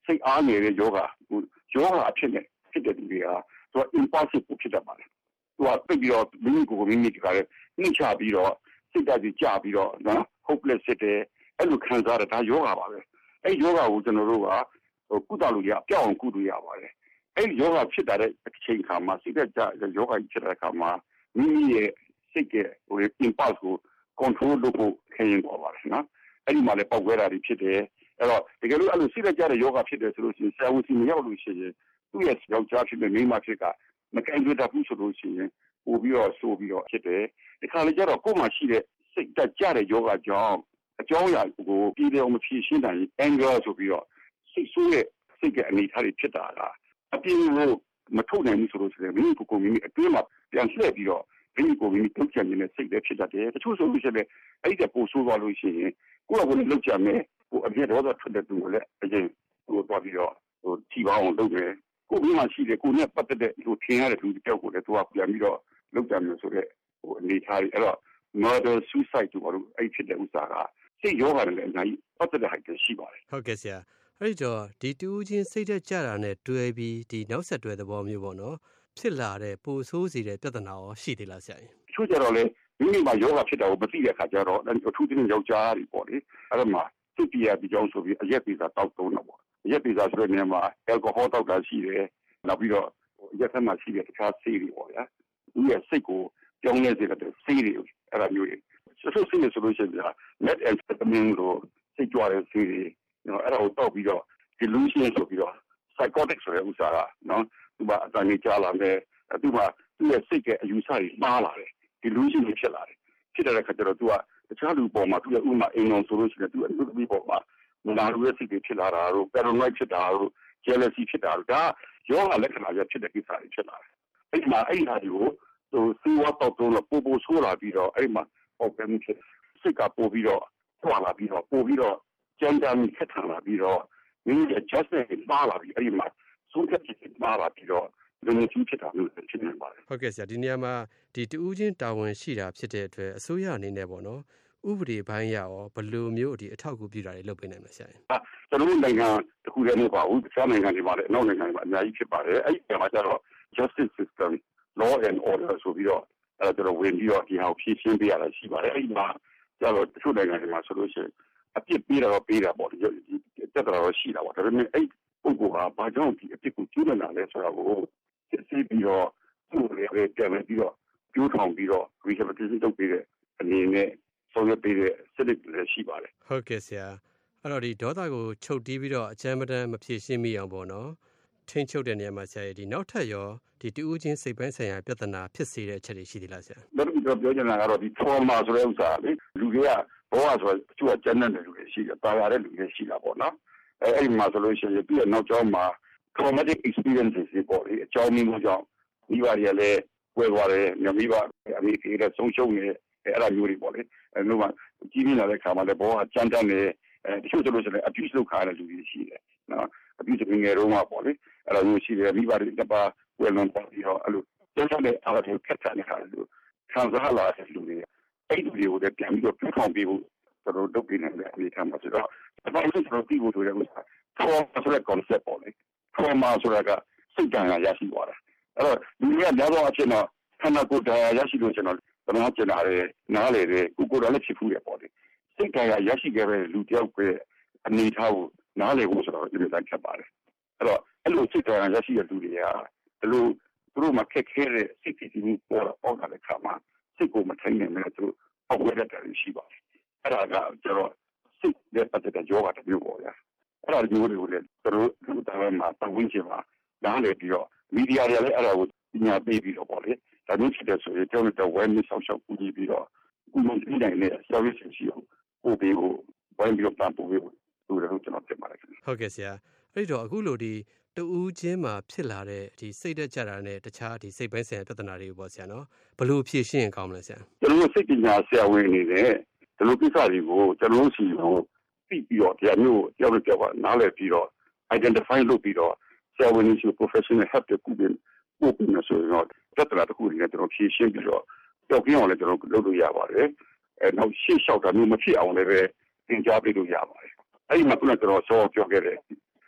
စိတ်အားနေတဲ့ယောဂယောဂအဖြစ်နဲ့ဖြစ်တဲ့သူတွေကသူက impulsive ဖြစ်တတ်ပါတယ်သူကပြပြီးတော့မိမိကိုယ်ကိုမိမိတကယ်နှိမ့်ချပြီးတော့စိတ်ဓာတ်ကြီးကျပြီးတော့နော် hopeless ဖြစ်တယ်အဲ့လိုခံစားရတာယောဂပါပဲအဲ့ယောဂကိုကျွန်တော်တို့ကကုသလို့ရအပြောင်းအောင်ကုလို့ရပါတယ်အဲ့ဒီယောဂဖြစ်တဲ့အချိန်ခါမှာစိတ်ဓာတ်ကျယောဂကြီးဖြစ်တဲ့အခါမှာမိမိရဲ့စိတ်ရဲ့ဟို impulse ကို control လုပ်ဖို့ခရင်ပေါ်ပါတယ်နော်အဲ့ဒီမှာလည်းပောက်ခွဲတာတွေဖြစ်တယ်အဲ့တော့တကယ်လို့အဲ့လိုစိတ်ဓာတ်ကျတဲ့ယောဂဖြစ်တယ်ဆိုလို့ရှိရင်ဆရာဝန်စီမရောက်လို့ရှိရင်သူ့ရဲ့ယောက်ျားဖြစ်တဲ့မိန်းမဖြစ်ကမကန့်ကြတတ်ဘူးဆိုလို့ရှိရင်ပို့ပြီးတော့ဆိုးပြီးတော့ဖြစ်တယ်ဒီခါလေးကျတော့ကိုယ်မှရှိတဲ့စိတ်ဓာတ်ကျတဲ့ယောဂကြောင့်အကြောင်းအရာကိုပြည်တယ်အောင်မဖြစ်ရှင်းနိုင် anger ဆိုပြီးတော့စိတ်ဆိုးတဲ့စိတ်ကအနေထားတွေဖြစ်တာကအပြင်းကိုမထုတ်နိုင်ဘူးဆိုလို့ရှိရင်မိမိကိုယ်ကိုမိမိအတွင်းမှာပြန်လှည့်ပြီးတော့မိမိကိုမိမိတုံ့ပြန်နေတဲ့စိတ်တွေဖြစ်တတ်တယ်တချို့ဆိုလို့ရှိရင်အဲ့ဒီပို့ဆိုးသွားလို့ရှိရင်ကိုယ့်အကိုလည်းလောက်ကြမယ်ကိုအပြည့်တော့ထွက်တဲ့သူကိုလည်းအရင်ဟိုသွားပြီးတော့ဟိုကြည်ပါအောင်လုပ်တယ်ကိုမိမရှိတယ်ကိုနဲ့ပတ်သက်တဲ့ဟိုထင်ရတဲ့လူတယောက်ကိုလည်းသူကပြန်ပြီးတော့လောက်ကြမယ်ဆိုတော့ဟိုအနေထားအဲ့တော့ murder suicide တို့ဘာလို့အဲ့ဖြစ်တဲ့ဥစ္စာကစိတ်ရောဂါနဲ့အများကြီးပတ်သက်တဲ့ဟာတွေရှိပါတယ်ဟုတ်ကဲ့ဆရာအဲ့ဒီတော့ဒီတူးချင်းစိတ်သက်ကြတာနဲ့တွဲပြီးဒီနောက်ဆက်တွဲသဘောမျိုးပေါ့နော်ဖြစ်လာတဲ့ပိုဆိုးစီတဲ့ပြဿနာရောရှိသေးလားဆရာချို့ကြတော့လေမိမိမှာယောဂဖြစ်တာကိုမသိတဲ့အခါကျတော့အထူးသဖြင့်ယောက်ျားတွေပေါ့လေအဲ့ဒါမှစိတ်ပြရပြီးကြောင်းဆိုပြီးအရက်ပိစာတောက်သုံးတော့ပေါ့အရက်ပိစာဆိုတဲ့နေရာမှာအယ်ကိုဟောတောက်တာရှိတယ်နောက်ပြီးတော့အရက်ဆက်မှရှိတဲ့တခြားဆေးတွေပေါ့ဗျာဒီရဲ့စိတ်ကိုကြောင်းနေစေတဲ့ဆေးတွေအဲ့ဒါမျိုးတွေဆိုဆိုဆေးဆိုလို့ရှိရင် met amphetamine လို့စိတ်ကြွတဲ့ဆေးတွေနော်အဲ့ဒါကိုတောက်ပြီးတော့ delusion ဆိုပြီးတော့ psychotic ဆိုတဲ့ဥစ္စာကနော်သူကအတိုင်းကြားလာတယ်သူကသူ့ရဲ့စိတ်ကအယူဆတွေမှားလာတယ် delusion တွေဖြစ်လာတယ်ဖြစ်တဲ့အခါကျတော့သူကတခြားလူပေါ်မှာသူရဲ့ဥမာအိမ်တော်ဆိုလို့ရှိရင်သူ့အလုပ်ပြီးပေါ်မှာနာလူရဲ့စိတ်တွေဖြစ်လာတာတို့ paranoid ဖြစ်တာတို့ jealousy ဖြစ်တာတို့ဒါယောဂလက္ခဏာတွေဖြစ်တဲ့ကိစ္စတွေဖြစ်လာတယ်အဲ့ဒီမှာအဲ့ဒီဟာတွေကိုသူစီဝတ်တော့တော့ပို့ပို့ဆိုးလာပြီးတော့အဲ့ဒီမှာပေါ့ပဲဖြစ်စိတ်ကပို့ပြီးတော့ထွာလာပြီးတော့ပို့ပြီးတော့ကြမ်းတမ်းခက်ထန်လာပြီးတော့မိမိရဲ့ adjustment တွေမှားလာပြီးအဲ့ဒီမှာဆုံးဖြတ်ချက်တွေမှားလာပြီးတော့လူမျိုးချင်းဖြစ်တာမျိုးဖြစ်နေပါတယ်ဟုတ်ကဲ့ဆရာဒီနေရာမှာဒီတူးချင်းတာဝန်ရှိတာဖြစ်တဲ့အတွက်အစိုးရအနေနဲ့ပေါ့နော်ဥပဒေပိုင်းရရောဘယ်လိုမျိုးဒီအထောက်အကူပြုတာတွေလုပ်ပေးနိုင်မလဲဆရာကျွန်တော်တို့နိုင်ငံတခုတည်းမဟုတ်ပါဘူးတခြားနိုင်ငံတွေမှာလည်းအနောက်နိုင်ငံတွေမှာအများကြီးဖြစ်ပါတယ်အဲ့ဒီမှာကျတော့ justice system law and order ဆိုပြီးတော့အဲကျွန်တော်ဝင်ပြီးတော့ဒီဟာကိုဖြည့်ရှင်းပေးရတာရှိပါတယ်အဲ့ဒီမှာကျတော့တချို့နိုင်ငံတွေမှာဆိုလို့ရှိရင်အပြစ်ပေးတာတော့ပေးတာပေါ့ဒီတက်တာတော့ရှိတာပေါ့ဒါပေမဲ့အဲ့ပုဂ္ဂိုလ်ကဘာကြောင့်ဒီအပြစ်ကိုကျူးလွန်တာလဲဆိုတာကိုစစ်ဆေးပြီးတော့သူ့ရဲ့ပြန်ပြီးတော့ကျူးထောင်ပြီးတော့ rehabilitation လုပ်ပေးတဲ့အနေနဲ့ဆောင်ရွက်ပေးတဲ့စစ်စစ်လည်းရှိပါတယ်ဟုတ်ကဲ့ဆရာအဲ့တော့ဒီဒေါသကိုချုပ်တီးပြီးတော့အချမ်းမတန်းမဖြေရှင်းမိအောင်ပေါ့နော်ထိန်းချုပ်တဲ့နေရာမှာဆရာဒီနောက်ထပ်ရောဒီတူးချင်းစိတ်ပိုင်းဆိုင်ရာပြဿနာဖြစ်စေတဲ့အချက်တွေရှိသေးလားဆရာနောက်တစ်ခုပြောချင်တာကတော့ဒီ trauma ဆိုတဲ့ဥစ္စာလေလူတွေကဘောကဆိုသူကကျန်းတဲ့လူတွေရှိတယ်တာယာတဲ့လူတွေရှိတာပေါ့နော်အဲအဲ့ဒီမှာဆိုလို့ရှိရင်ပြီးတော့နောက်ကျောင်းမှာ traumatic experiences တွေပေါ့လေအကြောင်းမျိုးကြောင့်မိဘတွေကလည်းဝယ်သွားတယ်ညမိဘအမေကလည်းဆုံးရှုံးနေအဲ့ဒါမျိုးတွေပေါ့လေအဲ့လိုမှကြီးပြင်းလာတဲ့ခါမှာလည်းဘောကကြမ်းတမ်းနေအဲတချို့ဆိုလို့ရှိရင် abuse လုပ်ခါရတဲ့လူတွေရှိတယ်နော် abuse ငယ်တော့မှာပေါ့လေအဲ့လိုမျိုးရှိတယ်မိဘတွေတပါဝယ်လွန်ပေါ်ပြီးတော့အဲ့လိုကျန်းတဲ့အားတွေခက်တာနေခါလို့ခံစားလာတဲ့လူတွေအဲ့ဒီတွေကိုလည်းပြန်ပြီးတော့ပြုထောင်ပြီးဖို့ကျွန်တော်လုပ်ပြနေတယ်အနေထားမှာဆိုတော့အပိုင်းကျွန်တော်ပြီးဖို့ဆိုတဲ့ဥစ္စာ trauma ဆိုတဲ့ concept ပေါ့လေ trauma ဆိုတာကစိတ်ဓာတ်ရရှိသွားတာအဲ့တော့လူတွေကများသောအားဖြင့်တော့ခန္ဓာကိုယ်ဓာတ်ရရှိလို့ကျွန်တော်ဘယ်တော့ကျင်လာတယ်နားလေတယ်ကိုကိုယ်တော်လည်းဖြစ်ဖူးတယ်ပေါ့လေစိတ်ဓာတ်ရရှိခဲ့တဲ့လူတယောက်ရဲ့အနေထားကိုနားလေဖို့ဆိုတော့ဒီလိုတိုင်းဖြစ်ပါတယ်အဲ့တော့အဲ့လိုစိတ်ဓာတ်ရရှိတဲ့လူတွေကအဲ့လိုသူတို့မှာခက်ခဲတဲ့စိတ်ဖြစ်မှုပေါ်တော့ပေါက်တဲ့ခါမှာစိတ်ကိုမထိုင်နိုင်တဲ့သူအောက်ဝဲတဲ့တယ်ရှိပါတယ်အဲ့ဒါကကျွန်တော်စိတ်ရဲ့ပတ်သက်တဲ့ယောဂတစ်မျိုးပေါ့ဗျာအဲ့ဒါမျိုးတွေကိုလည်းသူတို့သူတို့တာမှာပတ်ဝန်းကျင်မှာနားလေပြီးတော့မီဒီယာတွေလည်းအဲ့ဒါကိုပညာပေးပြီးတော့ပေါ့လေဒါမျိုးဖြစ်တဲ့ဆိုရင်ကျွန်တော်တို့ wellness ဆောက်ရှောက်ကူညီပြီးတော့ကုမပြီးနိုင်တဲ့ service ရှိအောင်ပို့ပြီးကိုဝိုင်းပြီးတော့ပြန်ပို့ပြီးလို့လည်းကျွန်တော်တင်ပါတယ်ဟုတ်ကဲ့ဆရာအဲ့တော့အခုလိုဒီတူးချင်းမှာဖြစ်လာတဲ့ဒီစိတ်သက်ကြတာနဲ့တခြားဒီစိတ်ပိုင်းဆိုင်ရာပြဿနာတွေကိုပေါ့ဆရာနော်ဘယ်လိုဖြေရှင်းရင်ကောင်းမလဲဆရာကျွန်တော်စိတ်ပညာဆရာဝန်အနေနဲ့ဒီလိုကိစ္စတွေကိုကျွန်တော်စီကိုပြီးပြီးတော့တရားမျိုးကြောက်ကြောက်နားလည်ပြီးတော့ identify လုပ်ပြီးတော့ဆရာဝန်ကြီး professional help တဲ့ကုပင်းပို့ပြီးနေဆိုတော့ပြဿနာတစ်ခုတွေနဲ့ကျွန်တော်ဖြေရှင်းပြီးတော့ကြောက်ကြအောင်လည်းကျွန်တော်လုပ်လို့ရပါတယ်အဲနောက်ရှေ့လျှောက်တာမျိုးမဖြစ်အောင်လည်းပဲသင်ကြားပေးလို့ရပါတယ်အဲ့ဒီမှာခုနကကျွန်တော်ဆောပြောခဲ့တဲ့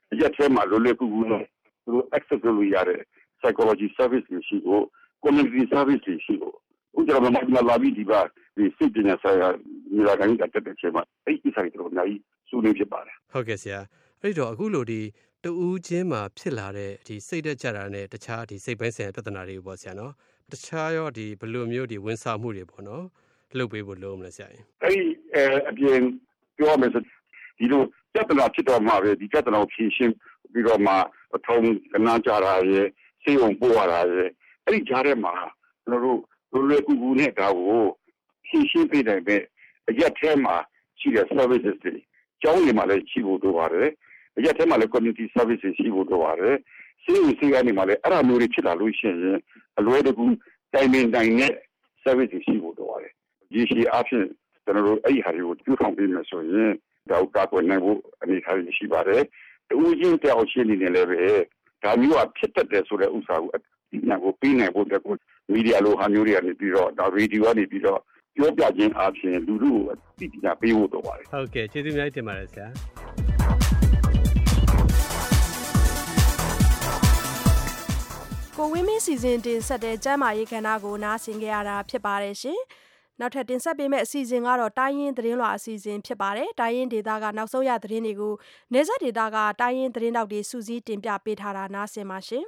ရက်ထဲမှာလွယ်လွယ်ကူကူနဲ့သူတို့ access လုပ်လို့ရတဲ့ psychology service တွေရှိဖို့ community service တွေရှိဖို့ဥကြမှာမလာပြီးဒီပါဒီစိတ်ပညာဆိုင်ရာညီလာခံတက်တဲ့ချိန်မှာအဲ့ဒီဆိုင်တို့နိုင်စုနေဖြစ်ပါတယ်ဟုတ်ကဲ့ဆရာအဲ့တော့အခုလိုဒီတူးချင်းမှာဖြစ်လာတဲ့ဒီစိတ်တက်ကြတာနဲ့တခြားဒီစိတ်ပိုင်းဆိုင်ရာပြဿနာတွေပေါ့ဆရာနော်တခြားရောဒီဘယ်လိုမျိုးဒီဝန်ဆောင်မှုတွေပေါ့နော်လုပ်ပေးဖို့လုံးမလဲဆရာရင်အဲ့ဒီအပြင်ပြောမယ်ဆိုဒီလိုပြဿနာဖြစ်တော့မှပဲဒီပြဿနာကိုဖြေရှင်းပြီးတော့မှအထုံးကနားကြတာရဲ့စိတ်ဝင်ပို့ရတာရဲ့အဲ့ဒီကြားထဲမှာကျွန်တော်တို့လွယ်ကူကူနဲ့ဒါကိုဖြေရှင်းပေးနိုင်ပဲအရက်ထဲမှာရှိတဲ့ services တွေကျောင်းတွေမှာလည်းရှိဖို့လိုပါတယ်အရက်ထဲမှာလည်း community services ရှိဖို့လိုပါတယ်စိတ်ဝင်စိတ်ကနေမှာလည်းအဲ့ဒါမျိုးတွေဖြစ်လာလို့ရှိရင်အလွယ်တကူတိုင်ပင်နိုင်တဲ့ service တွေရှိဖို့လိုပါတယ်ဒီရှိအဖြစ်ကျွန်တော်တို့အဲ့ဒီဟာတွေကိုပြုဆောင်ပေးမယ်ဆိုရင်ဒါကိုကာကွယ်နိုင်ဖို့အနေအထားရှိပါတယ်တူချင်းတောက်ရှင်းနေတယ်လည်းပဲဒါမျိုးကဖြစ်တတ်တယ်ဆိုတဲ့ဥစ္စာကိုဒီညကိုပေးနိုင်ဖို့အတွက်ကိုမီဒီယာလိုဟာမျိုးတွေကနေပြီးတော့ဒါရေဒီယိုကနေပြီးတော့ပြောပြခြင်းအပြင်လူလူကိုအသိပညာပေးဖို့တော့ပါတယ်ဟုတ်ကဲ့ကျေးဇူးအများကြီးတင်ပါတယ်ဆရာကိုဝင်းမင်းစီစဉ်တင်ဆက်တဲ့ကျမ်းမာရေးကဏ္ဍကိုနားဆင်ကြရတာဖြစ်ပါတယ်ရှင်နောက်ထပ်တင်ဆက်ပေးမယ့်အစီအစဉ်ကတော့တိုင်းရင်းသတင်းလွှာအစီအစဉ်ဖြစ်ပါတယ်။တိုင်းရင်းဒေသကနောက်ဆုံးရသတင်းတွေကိုနေဆက်ဒေသကတိုင်းရင်းသတင်းတောက်တွေစူးစီးတင်ပြပေးထားတာနားဆင်ပါရှင်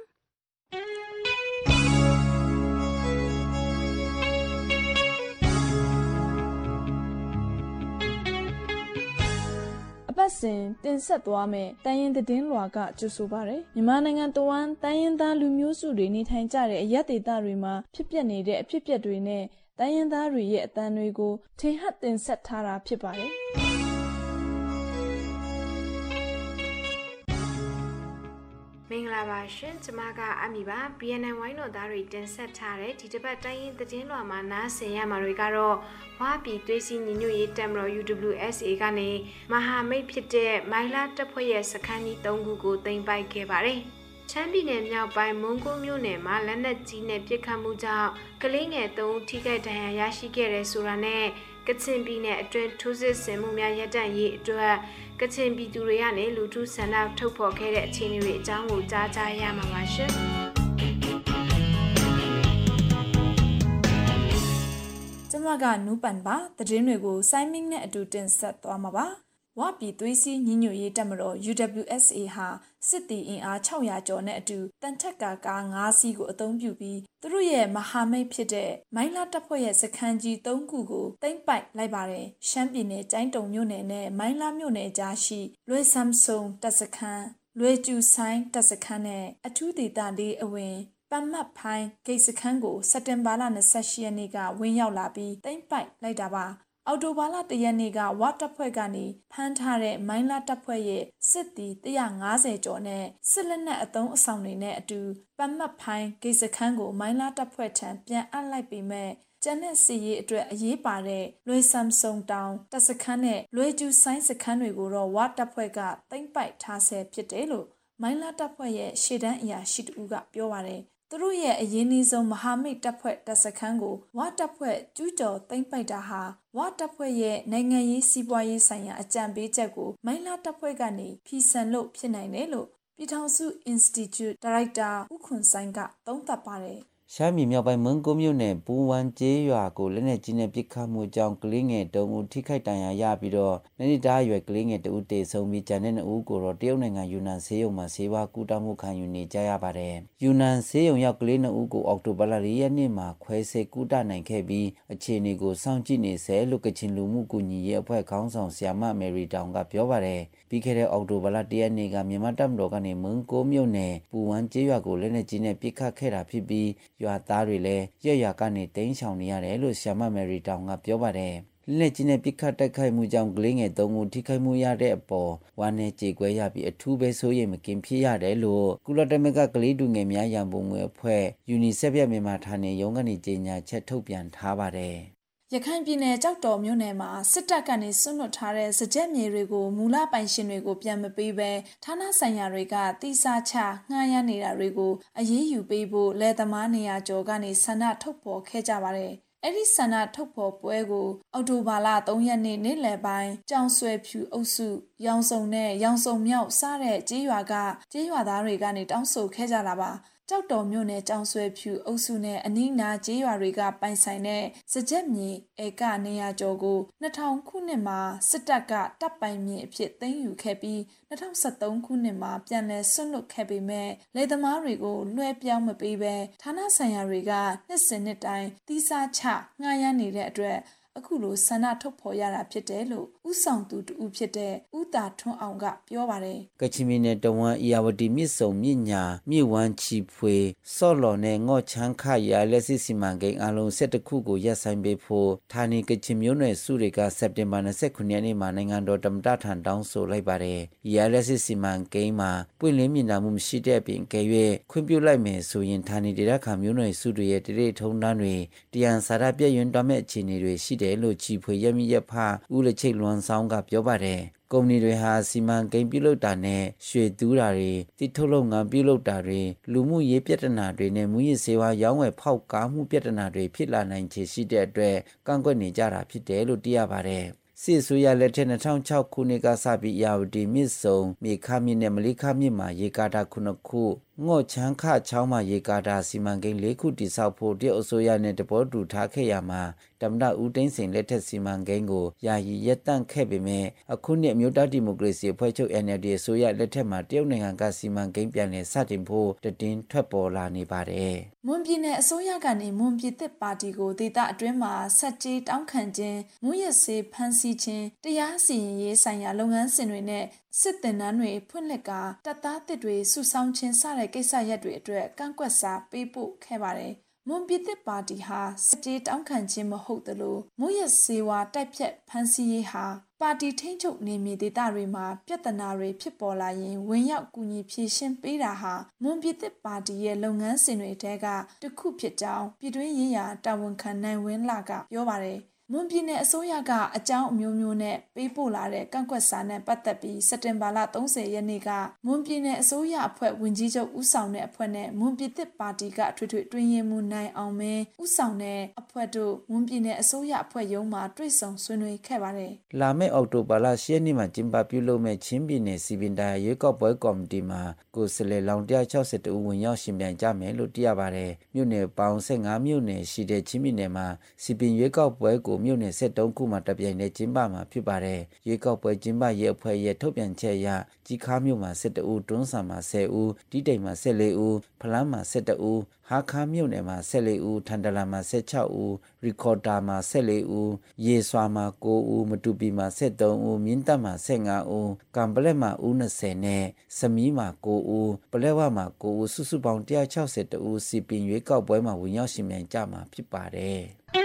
။အပတ်စဉ်တင်ဆက်သွားမယ့်တိုင်းရင်းသတင်းလွှာကကြိုဆိုပါရယ်မြန်မာနိုင်ငံတဝန်းတိုင်းရင်းသားလူမျိုးစုတွေနေထိုင်ကြတဲ့အရပ်ဒေသတွေမှာဖြစ်ပျက်နေတဲ့အဖြစ်အပျက်တွေနဲ့တိုင်းရင်းသားတွေရဲ့အသံတွေကိုထင်ဟပ်တင်ဆက်ထားတာဖြစ်ပါတယ်။မင်္ဂလာပါရှင်ကျမကအမီပါ ဘီ အန် အန် ဝိုင်းတော်သားတွေတင်ဆက်ထားတဲ့ဒီတစ်ပတ်တိုင်းရင်းသတင်းလွှာမှာနားဆင်ရမှာတွေကတော့ဝါပြည်သွေးစည်းညီညွတ်ရေးတပ်မတော် ယူ ဒဘလျူ အက်စ် အေ ကနေမဟာမိတ်ဖြစ်တဲ့မိုင်လာတပ်ဖွဲ့ရဲ့စခန်းကြီး၃ခုကိုသိမ်းပိုက်ခဲ့ပါတယ်ချမ်းပြည်နယ်မြောက်ပိုင်းမုံကိုမြို့နယ်မှာလက်နက်ကြီးနဲ့ပစ်ခတ်မှုကြောင့်ကလေးငယ်၃ဦးထိခိုက်ဒဏ်ရာရရှိခဲ့တယ်ဆိုတာနဲ့ကချင်ပြည်နယ်အတွင်းထိုးစစ်ဆင်မှုများရပ်တန့်ရေးအတွက်ကချင်ပြည်သူတွေကနေလူထုဆန္ဒထုတ်ဖော်ခဲ့တဲ့အခြေအနေတွေအကြောင်းကိုကြားကြရမှာပါရှင်ကျမကနူးပန်ပါသတင်းတွေကိုစိုင်းမင်းနဲ့အတူတင်ဆက်သွားမှာပါဝပြည်သွေးစည်းညီညွတ်ရေးတပ်မတော် ယူ ဒဘလျူ အက်စ် အေ ဟာစစ်တီအင်အား၆ရာကျော်နဲ့အတူတန်ထက်ကာကား၅စီးကိုအသုံးပြုပြီးသူတို့ရဲ့မဟာမိတ်ဖြစ်တဲ့မိုင်းလာတပ်ဖွဲ့ရဲ့စခန်းကြီး၃ခုကိုသိမ်းပိုက်လိုက်ပါတယ်ရှမ်းပြည်နယ်ကျိုင်းတုံမြို့နယ်နဲ့မိုင်းလာမြို့နယ်ကြားရှိလွယ်ဆမ်ဆုံတပ်စခန်းလွယ်ကျူဆိုင်တပ်စခန်းနဲ့အထူးဒေသလေးအဝင်ပမတ်ဖိုင်းဂိတ်စခန်းကိုစက်တင်ဘာလ၂၈ရက်နေ့ကဝင်ရောက်လာပြီးသိမ်းပိုက်လိုက်တာပါအော်တိုဘာလတရက်နေ့ကဝါတပ်ဖွဲ့ကနေဖမ်းထားတဲ့မိုင်းလာတပ်ဖွဲ့ရဲ့စစ်သည်၁၅၀ကျော်နဲ့စစ်လက်နက်အသုံးအဆောင်တွေနဲ့အတူပမတ်ဖိုင်းဂိတ်စခန်းကိုမိုင်းလာတပ်ဖွဲ့ထံပြန်အပ်လိုက်ပေမဲ့ကျန်တဲ့စစ်ရေးအတွက်အရေးပါတဲ့လွယ်ဆမ်ဆုံတောင်တပ်စခန်းနဲ့လွယ်ကျူဆိုင်စခန်းတွေကိုတော့ဝါတပ်ဖွဲ့ကသိမ်းပိုက်ထားဆဲဖြစ်တယ်လို့မိုင်းလာတပ်ဖွဲ့ရဲ့ရှေ့တန်းအရာရှိတူကပြောပါတယ်သူတို့ရဲ့အရေးနှီးဆုံးမဟာမိတ်တပ်ဖွဲ့တပ်စခန်းကိုဝါတပ်ဖွဲ့ကျူးကျော်သိမ်းပိုက်တာဟာဝါတပ်ဖွဲ့ရဲ့နိုင်ငံရေးစီးပွားရေးဆိုင်ရာအကြံပေးချက်ကိုမိုင်းလာတပ်ဖွဲ့ကနေဖီဆန်လို့ဖြစ်နိုင်တယ်လို့ပြည်ထောင်စု Institute ဒါရိုက်တာဦးခွန်ဆိုင်ကသုံးသပ်ပါတယ်ရှမ်းပြည်မြောက်ပိုင်းမွန်ကိုမြို့နယ်ပူဝမ်ကျေးရွာကိုလက်နက်ကြီးနဲ့ပစ်ခတ်မှုကြောင့်ကလေးငယ်တုံးဦးထိခိုက်ဒဏ်ရာရပြီးတော့နှစ်သားအရွယ်ကလေးငယ်တဦးတေဆုံးပြီးကျန်တဲ့နှစ်ဦးကိုတော့တရုတ်နိုင်ငံယူနန်ဆေးရုံမှာဆေးဝါးကုသမှုခံယူနေကြရပါတယ်။ယူနန်ဆေးရုံရောက်ကလေးနှစ်ဦးကိုအောက်တိုဘာလ၄ရက်နေ့မှာခွဲစိတ်ကုသနိုင်ခဲ့ပြီးအခြေအနေကိုစောင့်ကြည့်နေဆဲလို့ကချင်လူမှုကူညီရေးအဖွဲ့ခေါင်းဆောင်ဆရာမမယ်ရီတောင်ကပြောပါတယ်။ပြီးခဲ့တဲ့အောက်တိုဘာလ၁ရက်နေ့ကမြန်မာတပ်မတော်ကနေမွန်ကိုမြို့နယ်ပူဝမ်ကျေးရွာကိုလက်နက်ကြီးနဲ့ပစ်ခတ်ခဲ့တာဖြစ်ပြီးရွာသားတွေလည်းရရကနေတိမ်းရှောင်နေရတယ်လို့ဆရာမမယ်ရီတောင်ကပြောပါတယ်။လက်နက်ကြီးနဲ့ပစ်ခတ်တိုက်ခိုက်မှုကြောင့်ကလေးငယ်သုံးဦးထိခိုက်မှုရတဲ့အပေါ်ဝမ်းနဲ့ကြေကွဲရပြီးအထူးပဲစိုးရိမ်မကင်းဖြစ်ရတယ်လို့ကုလသမဂ္ဂကလေးတူငယ်များရန်ပုံငွေအဖွဲ့ယူနီဆက်ရဲ့မြန်မာဌာနေရုံးကနေကြေညာချက်ထုတ်ပြန်ထားပါတယ်။ရခိုင်ပြည်နယ်ကြောက်တော်မြို့နယ်မှာစစ်တပ်ကနေဆွန့်လွတ်ထားတဲ့စကြက်မြေတွေကိုမူလပိုင်ရှင်တွေကိုပြန်မပေးဘဲဌာနဆိုင်ရာတွေကတိစားချငှားရမ်းနေတာတွေကိုအရေးယူပေးဖို့လယ်သမားနေရာကျော်ကနေဆန္ဒထုတ်ဖော်ခဲ့ကြပါတယ်အဲ့ဒီဆန္ဒထုတ်ဖော်ပွဲကိုအောက်တိုဘာလသုံးရက်နေ့နေ့လယ်ပိုင်းကြောင်ဆွဲဖြူအုပ်စုရောင်စုံနဲ့ရောင်စုံမြောက်စားတဲ့ကြေးရွာကကြေးရွာသားတွေကနေတောင်းဆိုခဲ့ကြတာပါကြောက်တော်မြို့နယ်ကြောင်ဆွဲဖြူအုပ်စုနဲ့အနီးနားကျေးရွာတွေကပိုင်ဆိုင်တဲ့စကြက်မြေဧကနေရာကျော်ကိုနှစ်ထောင်ခုနှစ်မှာစစ်တပ်ကတပ်ပိုင်မြေအဖြစ်သိမ်းယူခဲ့ပြီးနှစ်ထောင်၁၃ခုနှစ်မှာပြန်လည်ဆွတ်လွတ်ခဲ့ပေမဲ့လယ်သမားတွေကိုလွှဲပြောင်းမပေးဘဲဌာနဆိုင်ရာတွေကနှစ်စဉ်နှစ်တိုင်းတီးစားချငှားရမ်းနေတဲ့အတွက်အခုလိုဆန္ဒထုတ်ဖော်ရတာဖြစ်တယ်လို့ဥဆောင်သူတူဖြစ်တဲ့ဥတာထွန်းအောင်ကပြောပါတယ်ကချင်ပြည်နယ်တဝမ်းအီယာဝတီမြစ်ဆုံမြစ်ညာမြစ်ဝမ်းချီဖွေစော့လော်နဲ့ငေါ့ချန်းခရလက်စစ်စီမံကိန်းအလုံး၁၁ခုကိုရပ်ဆိုင်းပေးဖို့ဌာနီကချင်မျိုးနွယ်စုတွေကစက်တင်ဘာ၂၉ရက်နေ့မှာနိုင်ငံတော်သမ္မတထံတောင်းဆိုလိုက်ပါတယ်အီယာလက်စစ်စီမံကိန်းမှာပွင့်လင်းမြင်သာမှုမရှိတဲ့အပြင်ကဲ၍ခွင့်ပြုလိုက်မယ်ဆိုရင်ဌာနီဒေသခံမျိုးနွယ်စုတွေရဲ့တရေထုံးတန်းတွေတရားစာရပြည့်ရင်တော်မဲ့အခြေအနေတွေရှိတယ်လို့ချီဖွေရမြရဖဦးလက်ချိတ်လွန်ဆောင်ကပြောပါတယ်ကုမ္ပဏီတွေဟာစီမံကိန်းပြုလုပ်တာနဲ့ရွှေတူးတာတွေတိထုတ်လုပ်ငန်းပြုလုပ်တာတွေလူမှုရေးပြဿနာတွေနဲ့မူရစ်ဆေးဝါးရောင်းဝယ်ဖောက်ကားမှုပြဿနာတွေဖြစ်လာနိုင်ခြေရှိတဲ့အတွက်ကန့်ကွက်နေကြတာဖြစ်တယ်လို့သိရပါတယ်စစ်ဆိုရလက်ထက်၂၀၀၆ခုနှစ်ကစပြီးယာဝတီမြစ်ဆုံမြေခမြစ်နဲ့မလိခမြစ်မှာရေကာတာခုနှစ်ခုငေါ့ချန်းခချောင်းမှာရေကာတာစီမံကိန်း၄ခုတည်ဆောက်ဖို့တရုတ်အစိုးရနဲ့တဘောတူထားခဲ့ရမှာတမ္မတဦးသိန်းစိန်လက်ထက်စီမံကိန်းကိုယာယီရပ်တန့်ခဲ့ပေမဲ့အခုနှစ်အမျိုးသားဒီမိုကရေစီအဖွဲ့ချုပ် N L D အစိုးရလက်ထက်မှာတရုတ်နိုင်ငံကစီမံကိန်းပြန်လည်စတင်ဖို့တည်င်းထွက်ပေါ်လာနေပါတယ်။မွန်ပြည်နယ်အစိုးရကနေမွန်ပြည်သစ်ပါတီကိုဒေသအတွင်းမှာဆက်ကြီးတောင်းခံခြင်းမူရစ်စေဖန်ဆီးခြင်းတရားစီရင်ရေးဆိုင်ရာလုပ်ငန်းစဉ်တွေနဲ့စစ်တင်နန်းတွေဖွင့်လှစ်ကာတပ်သားတစ်တွေစုဆောင်းခြင်းစတဲ့ကိစ္စရပ်တွေအတွက်ကန့်ကွက်စာပေးပို့ခဲ့ပါတယ်။မွန်ပြည်သစ်ပါတီဟာစစ်ကြေးတောင်းခံခြင်းမဟုတ်သလိုမူရစ်စေဝါတိုက်ဖြတ်ဖန်ဆီးရေးဟာပါတီထိန်းချုပ်နေမြေဒေသတွေမှာပြဿနာတွေဖြစ်ပေါ်လာရင်ဝင်ရောက်ကူညီဖြေရှင်းပေးတာဟာမွန်ပြည်သစ်ပါတီရဲ့လုပ်ငန်းစဉ်တွေထဲကတစ်ခုဖြစ်ကြောင်းပြည်တွင်းရေးရာတာဝန်ခံနိုင်ဝင်းလာကပြောပါတယ်မွန်ပြည်နယ်အစိုးရကအကြောင်းအမျိုးမျိုးနဲ့ပေးပို့လာတဲ့ကန့်ကွက်စာနဲ့ပတ်သက်ပြီးစက်တင်ဘာလ၃၀ရက်နေ့ကမွန်ပြည်နယ်အစိုးရအဖွဲ့ဝင်ကြီးချုပ်ဦးဆောင်တဲ့အဖွဲ့နဲ့မွန်ပြည်သစ်ပါတီကအထွေထွေတွင်ရင်မှုနိုင်အောင်မင်းဦးဆောင်တဲ့အဖွဲ့တို့မွန်ပြည်နယ်အစိုးရအဖွဲ့ရုံးမှာတွေ့ဆုံဆွေးနွေးခဲ့ပါတယ်။လာမယ့်အောက်တိုဘာလ၈ရက်နေ့မှာကျင်းပပြုလုပ်မယ့်ချင်းပြည်နယ်စီပင်တိုင်းရွေးကောက်ပွဲကော်မတီမှာကိုယ်စားလှယ်လောင်၁၆၁ဦးဝင်ရောက်ရှင်ပြိုင်ကြမယ်လို့သိရပါတယ်။မြို့နယ်ပေါင်း၁၅မြို့နယ်ရှိတဲ့ချင်းပြည်နယ်မှာစီပင်ရွေးကောက်ပွဲကိုမြို့နယ်၁၃ခုမှာတပြိုင်တည်းကျင်းပမှာဖြစ်ပါတယ်။ရွေးကောက်ပွဲကျင်းပရေးအဖွဲ့ရဲ့ထုတ်ပြန်ချက်အရကြီးခါမြို့မှာ၁၁ဦးတွန်းဆန်မှာ၁၀ဦးတီးတိမ်မှာ၁၄ဦးဖလန်းမှာ၁၁ဦးဟာခါမြို့နယ်မှာ၁၄ဦးထန်တလန်မှာ၁၆ဦးရီကော်တာမှာ၁၄ဦးရေဆွာမှာ၉ဦးမတူပီမှာ၁၃ဦးမြင်းတပ်မှာ၁၅ဦးကံပလက်မှာဦး၂၀နဲ့စမီးမှာ၉ဦးပလက်ဝမှာ၉ဦးစုစုပေါင်း၁၆၁ဦးစီပင်ရွေးကောက်ပွဲမှာဝင်ရောက်ရှင်ပြိုင်ကြမှာဖြစ်ပါတယ်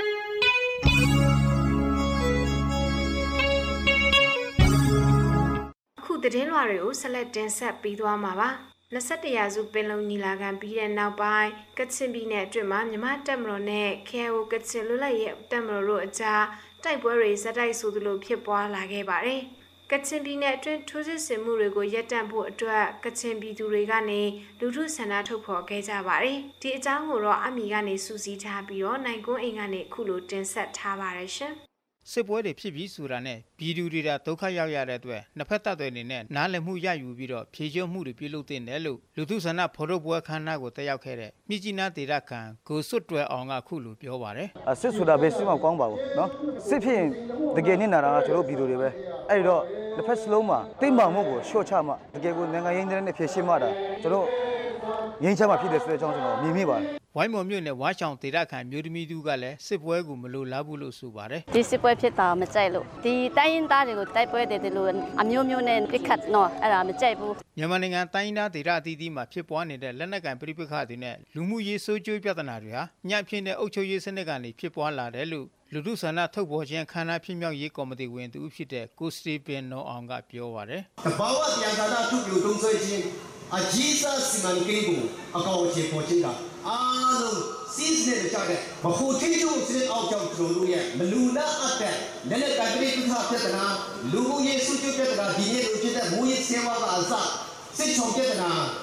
ခုသတင်းလွှာတွေကိုဆက်လက်တင်ဆက်ပြီးသွားမှာပါ၂၁ရာစုပင်လုံညီလာခံပြီးတဲ့နောက်ပိုင်းကချင်ပြည်နယ်အတွင်းမှာမြန်မာတပ်မတော်နဲ့ K I O ကချင်လွတ်လပ်ရေးတပ်မတော်တို့အကြားတိုက်ပွဲတွေဇက်တိုက်ဆိုသလိုဖြစ်ပွားလာခဲ့ပါတယ်။ကချင်ပြည်နယ်အတွင်းထိုးစစ်ဆင်မှုတွေကိုရပ်တန့်ဖို့အတွက်ကချင်ပြည်သူတွေကနေလူထုဆန္ဒထုတ်ဖော်ခဲ့ကြပါတယ်။ဒီအကြောင်းကိုတော့အမီကနေစူးစီးထားပြီးတော့နိုင်ကွန်းအိမ်ကနေခုလိုတင်ဆက်ထားပါတယ်ရှင်။စစ်ပွဲတွေဖြစ်ပြီးဆိုတာနဲ့ပြည်သူတွေကဒုက္ခရောက်ရတဲ့အတွက်နှစ်ဖက်တပ်တွေအနေနဲ့နားလည်မှုရယူပြီးတော့ဖြေလျှော့မှုတွေပြုလုပ်တင်တယ်လို့လူထုဆန္ဒဖော်ထုတ်ပွဲခမ်းနားကိုတက်ရောက်ခဲ့တဲ့မြစ်ကြီးနားဒေသခံကိုစွတ်တွယ်အောင်ကခုလိုပြောပါတယ်။စစ်ဆိုတာပဲစစ်မှကောင်းပါဘူးနော်။စစ်ဖြစ်ရင်တကယ်နစ်နာတာကကျွန်တော်ပြည်သူတွေပဲ။အဲ့တော့တစ်ဖက်စလုံးမှာတိမ်မှမှုကိုရှော့ချမှတကယ်ကိုနိုင်ငံရေးနဲ့ဖြေရှင်းမှတာကျွန်တော်ငင်းချမှဖြစ်တယ်ဆိုတဲ့အကြောင်းကျွန်တော်မြင်မိပါတယ်ဝိုင်းမော်မြို့နယ်ဝါချောင်ဒေသခံမျိုးသမီးသူကလည်းစစ်ပွဲကိုမလိုလားဘူးလို့ဆိုပါတယ်ဒီစစ်ပွဲဖြစ်တာမကြိုက်လို့ဒီတိုင်းရင်းသားတွေကိုတိုက်ပွဲတွေလို့အမျိုးမျိုးနဲ့ပြစ်ခတ်တော့အဲ့ဒါမကြိုက်ဘူးမြန်မာနိုင်ငံတိုင်းရင်းသားဒေသအသီးသီးမှာဖြစ်ပွားနေတဲ့လက်နက်ကိုင်ပဋိပက္ခတွေနဲ့လူမှုရေးစိုးကျိုးပြဿနာတွေဟာညဖြစ်တဲ့အုပ်ချုပ်ရေးစနစ်ကနေဖြစ်ပွားလာတယ်လို့လူထုဆန္ဒထုတ်ဖော်ခြင်းခန္ဓာဖြစ်မြောက်ရေးကော်မတီဝင်သူဖြစ်တဲ့ကိုစတီပင်နော်အောင်ကပြောပါတယ်တဘာဝတရားသာထုပြုသုံးဆွဲခြင်းအကြီးစားစီမံကိန်းကိုအကောင်အထည်ဖော်ခြင်းကအားလုံးစီးစနစ်ကြတဲ့မဟုတ်သေးကျိုးစနစ်အောက်ကြောင့်ကျွန်တော်တို့ရဲ့မလူနာအပ်တဲ့လက်လက်ကိုင်ပြည်သူ့ပြဿနာလူမှုရေးစုကျပြဿနာဒီနေ့လိုဖြစ်တဲ့မိုးရေးဆေးဝါးကအစစစ်ချုံပြဿနာ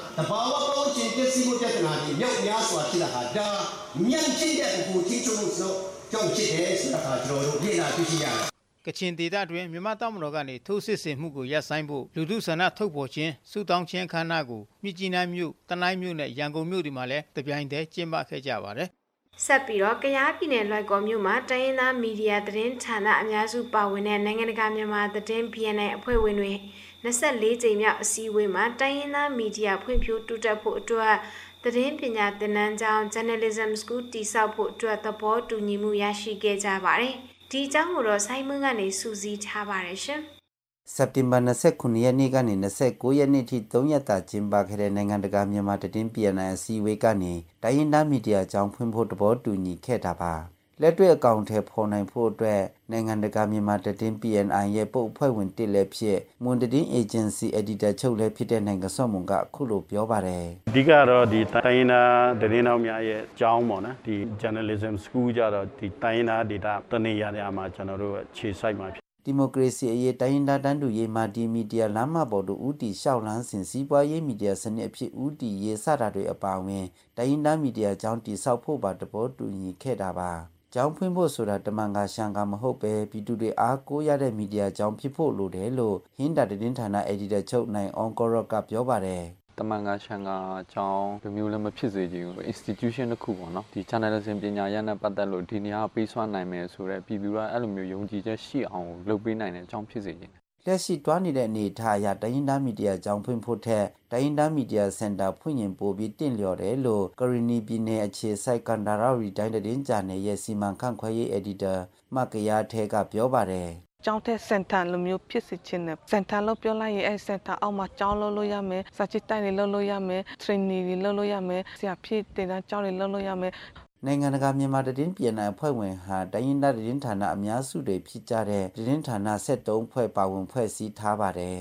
တဘာဝပေါင်းချင်းပစ္စည်းမှုပြဿနာတွေမြောက်များစွာဖြစ်လာတာဒါညံ့ချင်းတဲ့ကိုထိချုံလို့ဆိုကြောင့်ဖြစ်တယ်ဆိုတာကကျွန်တော်တို့လေ့လာသိရှိရတယ်ကချင်ဒေသတွင်မြန်မာတပ်မတော်ကနေထိုးစစ်ဆင်မှုကိုရပ်ဆိုင်းဖို့လူထုဆန္ဒထုတ်ပေါ်ခြင်းစုတောင်းခြင်းခမ်းနားကိုမြစ်ကြီးနားမြို့တနိုင်းမြို့နဲ့ရန်ကုန်မြို့ဒီမှာလည်းတပြိုင်တည်းကျင်းပခဲ့ကြပါတယ်ဆက်ပြီးတော့ကယားပြည်နယ်လွိုက်ကော်မြို့မှာတိုင်းရင်းသားမီဒီယာသတင်းဌာနအများစုပါဝင်တဲ့နိုင်ငံတကာမြန်မာသတင်း B N I အဖွဲ့ဝင်တွေနှစ်ဆယ့်လေးကြိမ်မြောက်အစည်းအဝေးမှာတိုင်းရင်းသားမီဒီယာဖွံ့ဖြိုးတိုးတက်ဖို့အတွက်သတင်းပညာသင်တန်းကျောင်း Journalism School တည်ဆောက်ဖို့အတွက်သဘောတူညီမှုရရှိခဲ့ကြပါတယ်။ဒီအကြောင်းကိုတော့ဆိုင်းမွန်းကနေစူးစီးထားပါတယ်ရှင်။စက်တင်ဘာ၂၉ရက်နေ့ကနေ၂၉ရက်နေ့ထိ၃ရက်တာကျင်းပခဲ့တဲ့နိုင်ငံတကာမြန်မာသတင်း B N I အစည်းအဝေးကနေတိုင်းရင်းသားမီဒီယာကျောင်းဖွင့်ဖို့သဘောတူညီခဲ့တာပါ။လက်တွေ့အကောင့်ထဲပေါ်နိုင်ဖို့အတွက်နိုင်ငံတကာမြန်မာသတင်း B N I ရဲ့ပုတ်အဖွဲ့ဝင်တစ်လည်းဖြစ်မွန်သတင်း Agency Editor ချုပ်လည်းဖြစ်တဲ့နိုင်ငံစော့မွန်ကအခုလိုပြောပါတယ်အဓိကတော့ဒီတိုင်းရင်းသားသတင်းတော်များရဲ့အကြောင်းပေါ့နော်ဒီ Journalism School ကြတော့ဒီတိုင်းရင်းသား data တနေရာနေရာမှာကျွန်တော်တို့ခြေစိုက်မှာဖြစ်ဒီမိုကရေစီအရေးတိုင်းရင်းသားတန်းတူရေးမာဒီမီဒီယာလမ်းမပေါ်တို့ဦးတီရှောက်လန်းစဉ်စီးပွားရေးမီဒီယာစနစ်အဖြစ်ဦးတီရေးစတာတွေအပါအဝင်တိုင်းရင်းသားမီဒီယာကျောင်းတည်ဆောက်ဖို့ပါတဘောတူညီခဲ့တာပါကျောင်းဖွင့်ဖို့ဆိုတာတမန်ကရှန်ကမဟုတ်ပဲပြည်သူတွေအားကိုးရတဲ့မီဒီယာကျောင်းဖြစ်ဖို့လိုတယ်လို့ဟင်းတာသတင်းဌာန editor ချုပ်နိုင်အောင်ကောရော့ကပြောပါတယ်တမန်ကရှန်ကအကြောင်းမျိုးလည်းမဖြစ်စေချင်ဘူး institution တစ်ခုပေါ့နော်ဒီ journalism ပညာရပ်နဲ့ပတ်သက်လို့ဒီနေရာပေးစွမ်းနိုင်မယ်ဆိုတော့ပြည်သူကအဲ့လိုမျိုးယုံကြည်ချက်ရှိအောင်လုပ်ပေးနိုင်တဲ့အကြောင်းဖြစ်စေချင်တယ်လက်ရှိတွားနေတဲ့အနေအထားအရတိုင်းရင်းသားမီဒီယာကျောင်းဖွင့်ဖို့ထက်တိုင်းရင်းသားမီဒီယာစင်တာဖွင့်ရင်ပိုပြီးတင့်လျော်တယ်လို့ကရီနီပြည်နယ်အခြေစိုက်ကန်ဒါရာရီတိုင်းသတင်းဂျာနယ်ရဲ့စီမံခန့်ခွဲရေး editor မကရထဲကပြောပါတယ်ကျောင်းတဲ့စင်တာလိုမျိုးဖြစ်စေချင်တယ်စင်တာလို့ပြောလိုက်ရင်အဲစင်တာအောက်မှာကျောင်းလုပ်လို့ရမယ်စာချစ်တိုင်တွေလုပ်လို့ရမယ် training တွေလုပ်လို့ရမယ်ဆရာဖြစ်တင်တဲ့ကျောင်းတွေလုပ်လို့ရမယ်နိုင်ငံတကာမြန်မာသတင်း B N I အဖွဲ့ဝင်ဟာတိုင်းရင်းသားသတင်းဌာနအများစုတွေဖြစ်ကြတဲ့သတင်းဌာန၁၃ဖွဲ့ပါဝင်ဖွဲ့စည်းထားပါတယ်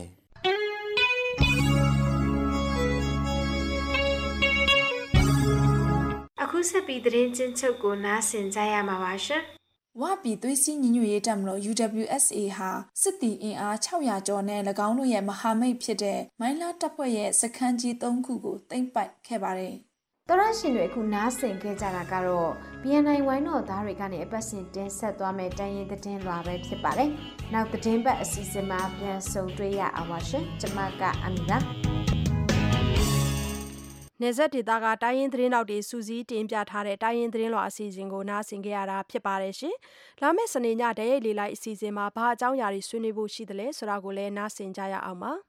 အခုဆက်ပြီးသတင်းချင်းချုပ်ကိုနားဆင်ကြရမှာပါရှင်ဝပြည်သွေးစည်းညီညွတ်ရေးတပ်မတော် U W S A ဟာစစ်တီအင်အား၆ရာကျော်နဲ့၎င်းတို့ရဲ့မဟာမိတ်ဖြစ်တဲ့မိုင်းလားတပ်ဖွဲ့ရဲ့စခန်းကြီး၃ခုကိုသိမ်းပိုက်ခဲ့ပါတယ်တော်ရရှင်တွေအခုနားဆင်ခဲ့ကြတာကတော့ B N I ဝိုင်းတော်သားတွေကနေအပတ်စဉ်တင်ဆက်သွားမယ့်တိုင်းရင်သတင်းလွှာပဲဖြစ်ပါတယ်။နောက်သတင်းပတ်အစီအစဉ်မှာပြန်ဆုံတွေ့ရအောင်ပါရှင်။ကျွန်မကအမီပါနေဆက်ဒေတာကတိုင်းရင်းသတင်းတောက်တွေစူးစီးတင်ပြထားတဲ့တိုင်းရင်းသတင်းလွှာအစီအစဉ်ကိုနားဆင်ကြရတာဖြစ်ပါတယ်ရှင်။လာမယ့်စနေညတရက်လေးလိုက်အစီအစဉ်မှာဘာအကြောင်းအရာတွေဆွေးနွေးဖို့ရှိသလဲဆိုတာကိုလည်းနားဆင်ကြရအောင်ပါ။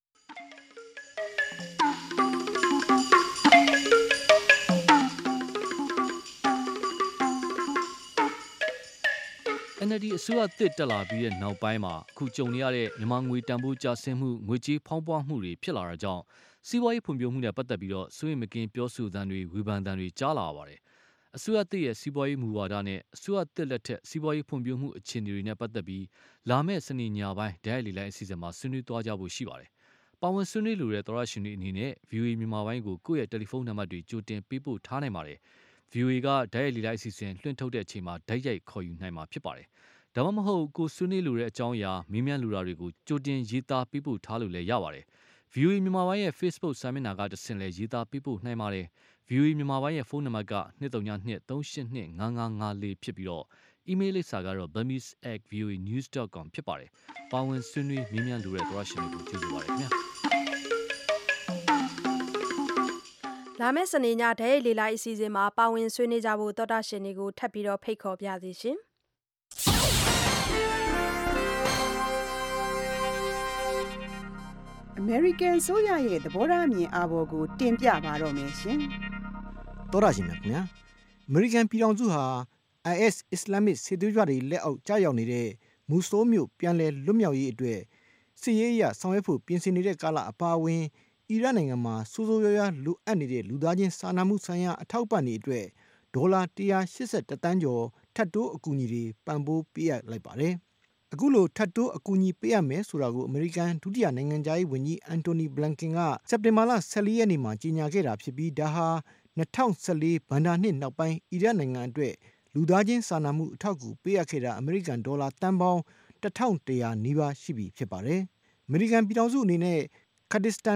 N L D အစိုးရတစ်တက်လာပြီးတဲ့နောက်ပိုင်းမှာအခုကြုံနေရတဲ့မြန်မာငွေတန်ဖိုးကျဆင်းမှုငွေကြေးဖောင်းပွားမှုတွေဖြစ်လာတာကြောင့်စီးပွားရေးဖွံ့ဖြိုးမှုနဲ့ပတ်သက်ပြီးတော့စိုးရိမ်မကင်းပြောဆိုသံတွေဝေဖန်သံတွေကြားလာပါတယ်။အစိုးရတစ်ရဲ့စီးပွားရေးမူဝါဒနဲ့အစိုးရတစ်လက်ထက်စီးပွားရေးဖွံ့ဖြိုးမှုအခြေအနေတွေနဲ့ပတ်သက်ပြီးလာမယ့်စနေညပိုင်းဒိုင်လီလိုင်းအစီအစဉ်မှာဆွေးနွေးသွားကြဖို့ရှိပါတယ်။ပါဝင်ဆွေးနွေးလိုတဲ့သောရရှင်တွေအနေနဲ့ V O A မြန်မာပိုင်းကိုကိုယ့်ရဲ့တယ်လီဖုန်းနံပါတ်တွေကြိုတင်ပေးပို့ထားနိုင်ပါတယ်။ V O A ကဒိုင်လီလိုင်းအစီအစဉ်လွှင့်ထုတ်တဲ့အချိန်မှာဓာတ်ရိုက်ခေါ်ယူနိုင်မှာဖြစ်ပါတယ်။ဒါမှမဟုတ်ကိုဆွေးနွေးလိုတဲ့အကြောင်းအရာမေးမြန်းလိုတာတွေကိုကြိုတင်ရေးသားပေးပို့ထားလို့လည်းရပါတယ်။ V O A မြန်မာပိုင်းရဲ့ Facebook စာမျက်နှာကတဆင့်လည်းရေးသားပေးပို့နိုင်ပါတယ်။ V O A မြန်မာပိုင်းရဲ့ဖုန်းနံပါတ်က၂၃၂ ၃၈၂ ၅၅၅၄ဖြစ်ပြီးတော့ email လိပ်စာကတော့ burmese at v o a news dot com ဖြစ်ပါတယ်။ပါဝင်ဆွေးနွေးမေးမြန်းလိုတဲ့သောရရှင်တွေကိုကျေးဇူးပါတယ်ခင်ဗျာ။လာမယ့်စနေညဒိုင်လီလိုက်အစီအစဉ်မှာပါဝင်ဆွေးနွေးကြဖို့သောတာရှင်တွေကိုထပ်ပြီးတော့ဖိတ်ခေါ်ပြသေးရှင်။အမေရိကန်ဆိုရရဲ့သဘောထားအမြင်အာဘော်ကိုတင်ပြပါတော့မယ်ရှင်။သောရရှင်များခင်ဗျာ။အမေရိကန်ပြည်ထောင်စုဟာ I S အစ္စလာမစ်စစ်သွေးကြွတွေလက်အောက်ကျရောက်နေတဲ့မူဆိုးမြို့ပြန်လည်လွတ်မြောက်ရေးအတွက်စစ်ရေးအရဆောင်ရွက်ဖို့ပြင်ဆင်နေတဲ့ကာလအပါအဝင်အီရတ်နိုင်ငံမှာစိုးစိုးရွားရွားလိုအပ်နေတဲ့လူသားချင်းစာနာမှုဆိုင်ရာအထောက်ပံ့တွေအတွက်ဒေါ်လာ၁၈၁တန်းကျော်ထပ်တိုးအကူအညီတွေပံ့ပိုးပေးအပ်လိုက်ပါတယ်။အခုလိုထပ်တိုးအကူအညီပေးရမယ်ဆိုတာကိုအမေရိကန်ဒုတိယနိုင်ငံသားရေးဝန်ကြီးအန်တိုနီဘလန်ကင်ကစက်တင်ဘာလ၁၄ရက်နေ့မှာကြေညာခဲ့တာဖြစ်ပြီးဒါဟာ၂၀၁၄ဘဏ္ဍာနှစ်နောက်ပိုင်းအီရတ်နိုင်ငံအတွက်လူသားချင်းစာနာမှုအထောက်အကူပေးအပ်ခဲ့တာအမေရိကန်ဒေါ်လာတန်ပေါင်း၁၁၀၀နီးပါးရှိပြီဖြစ်ပါတယ်။အမေရိကန်ပြည်ထောင်စုအနေနဲ့ကာဒစ္စတန်ဒ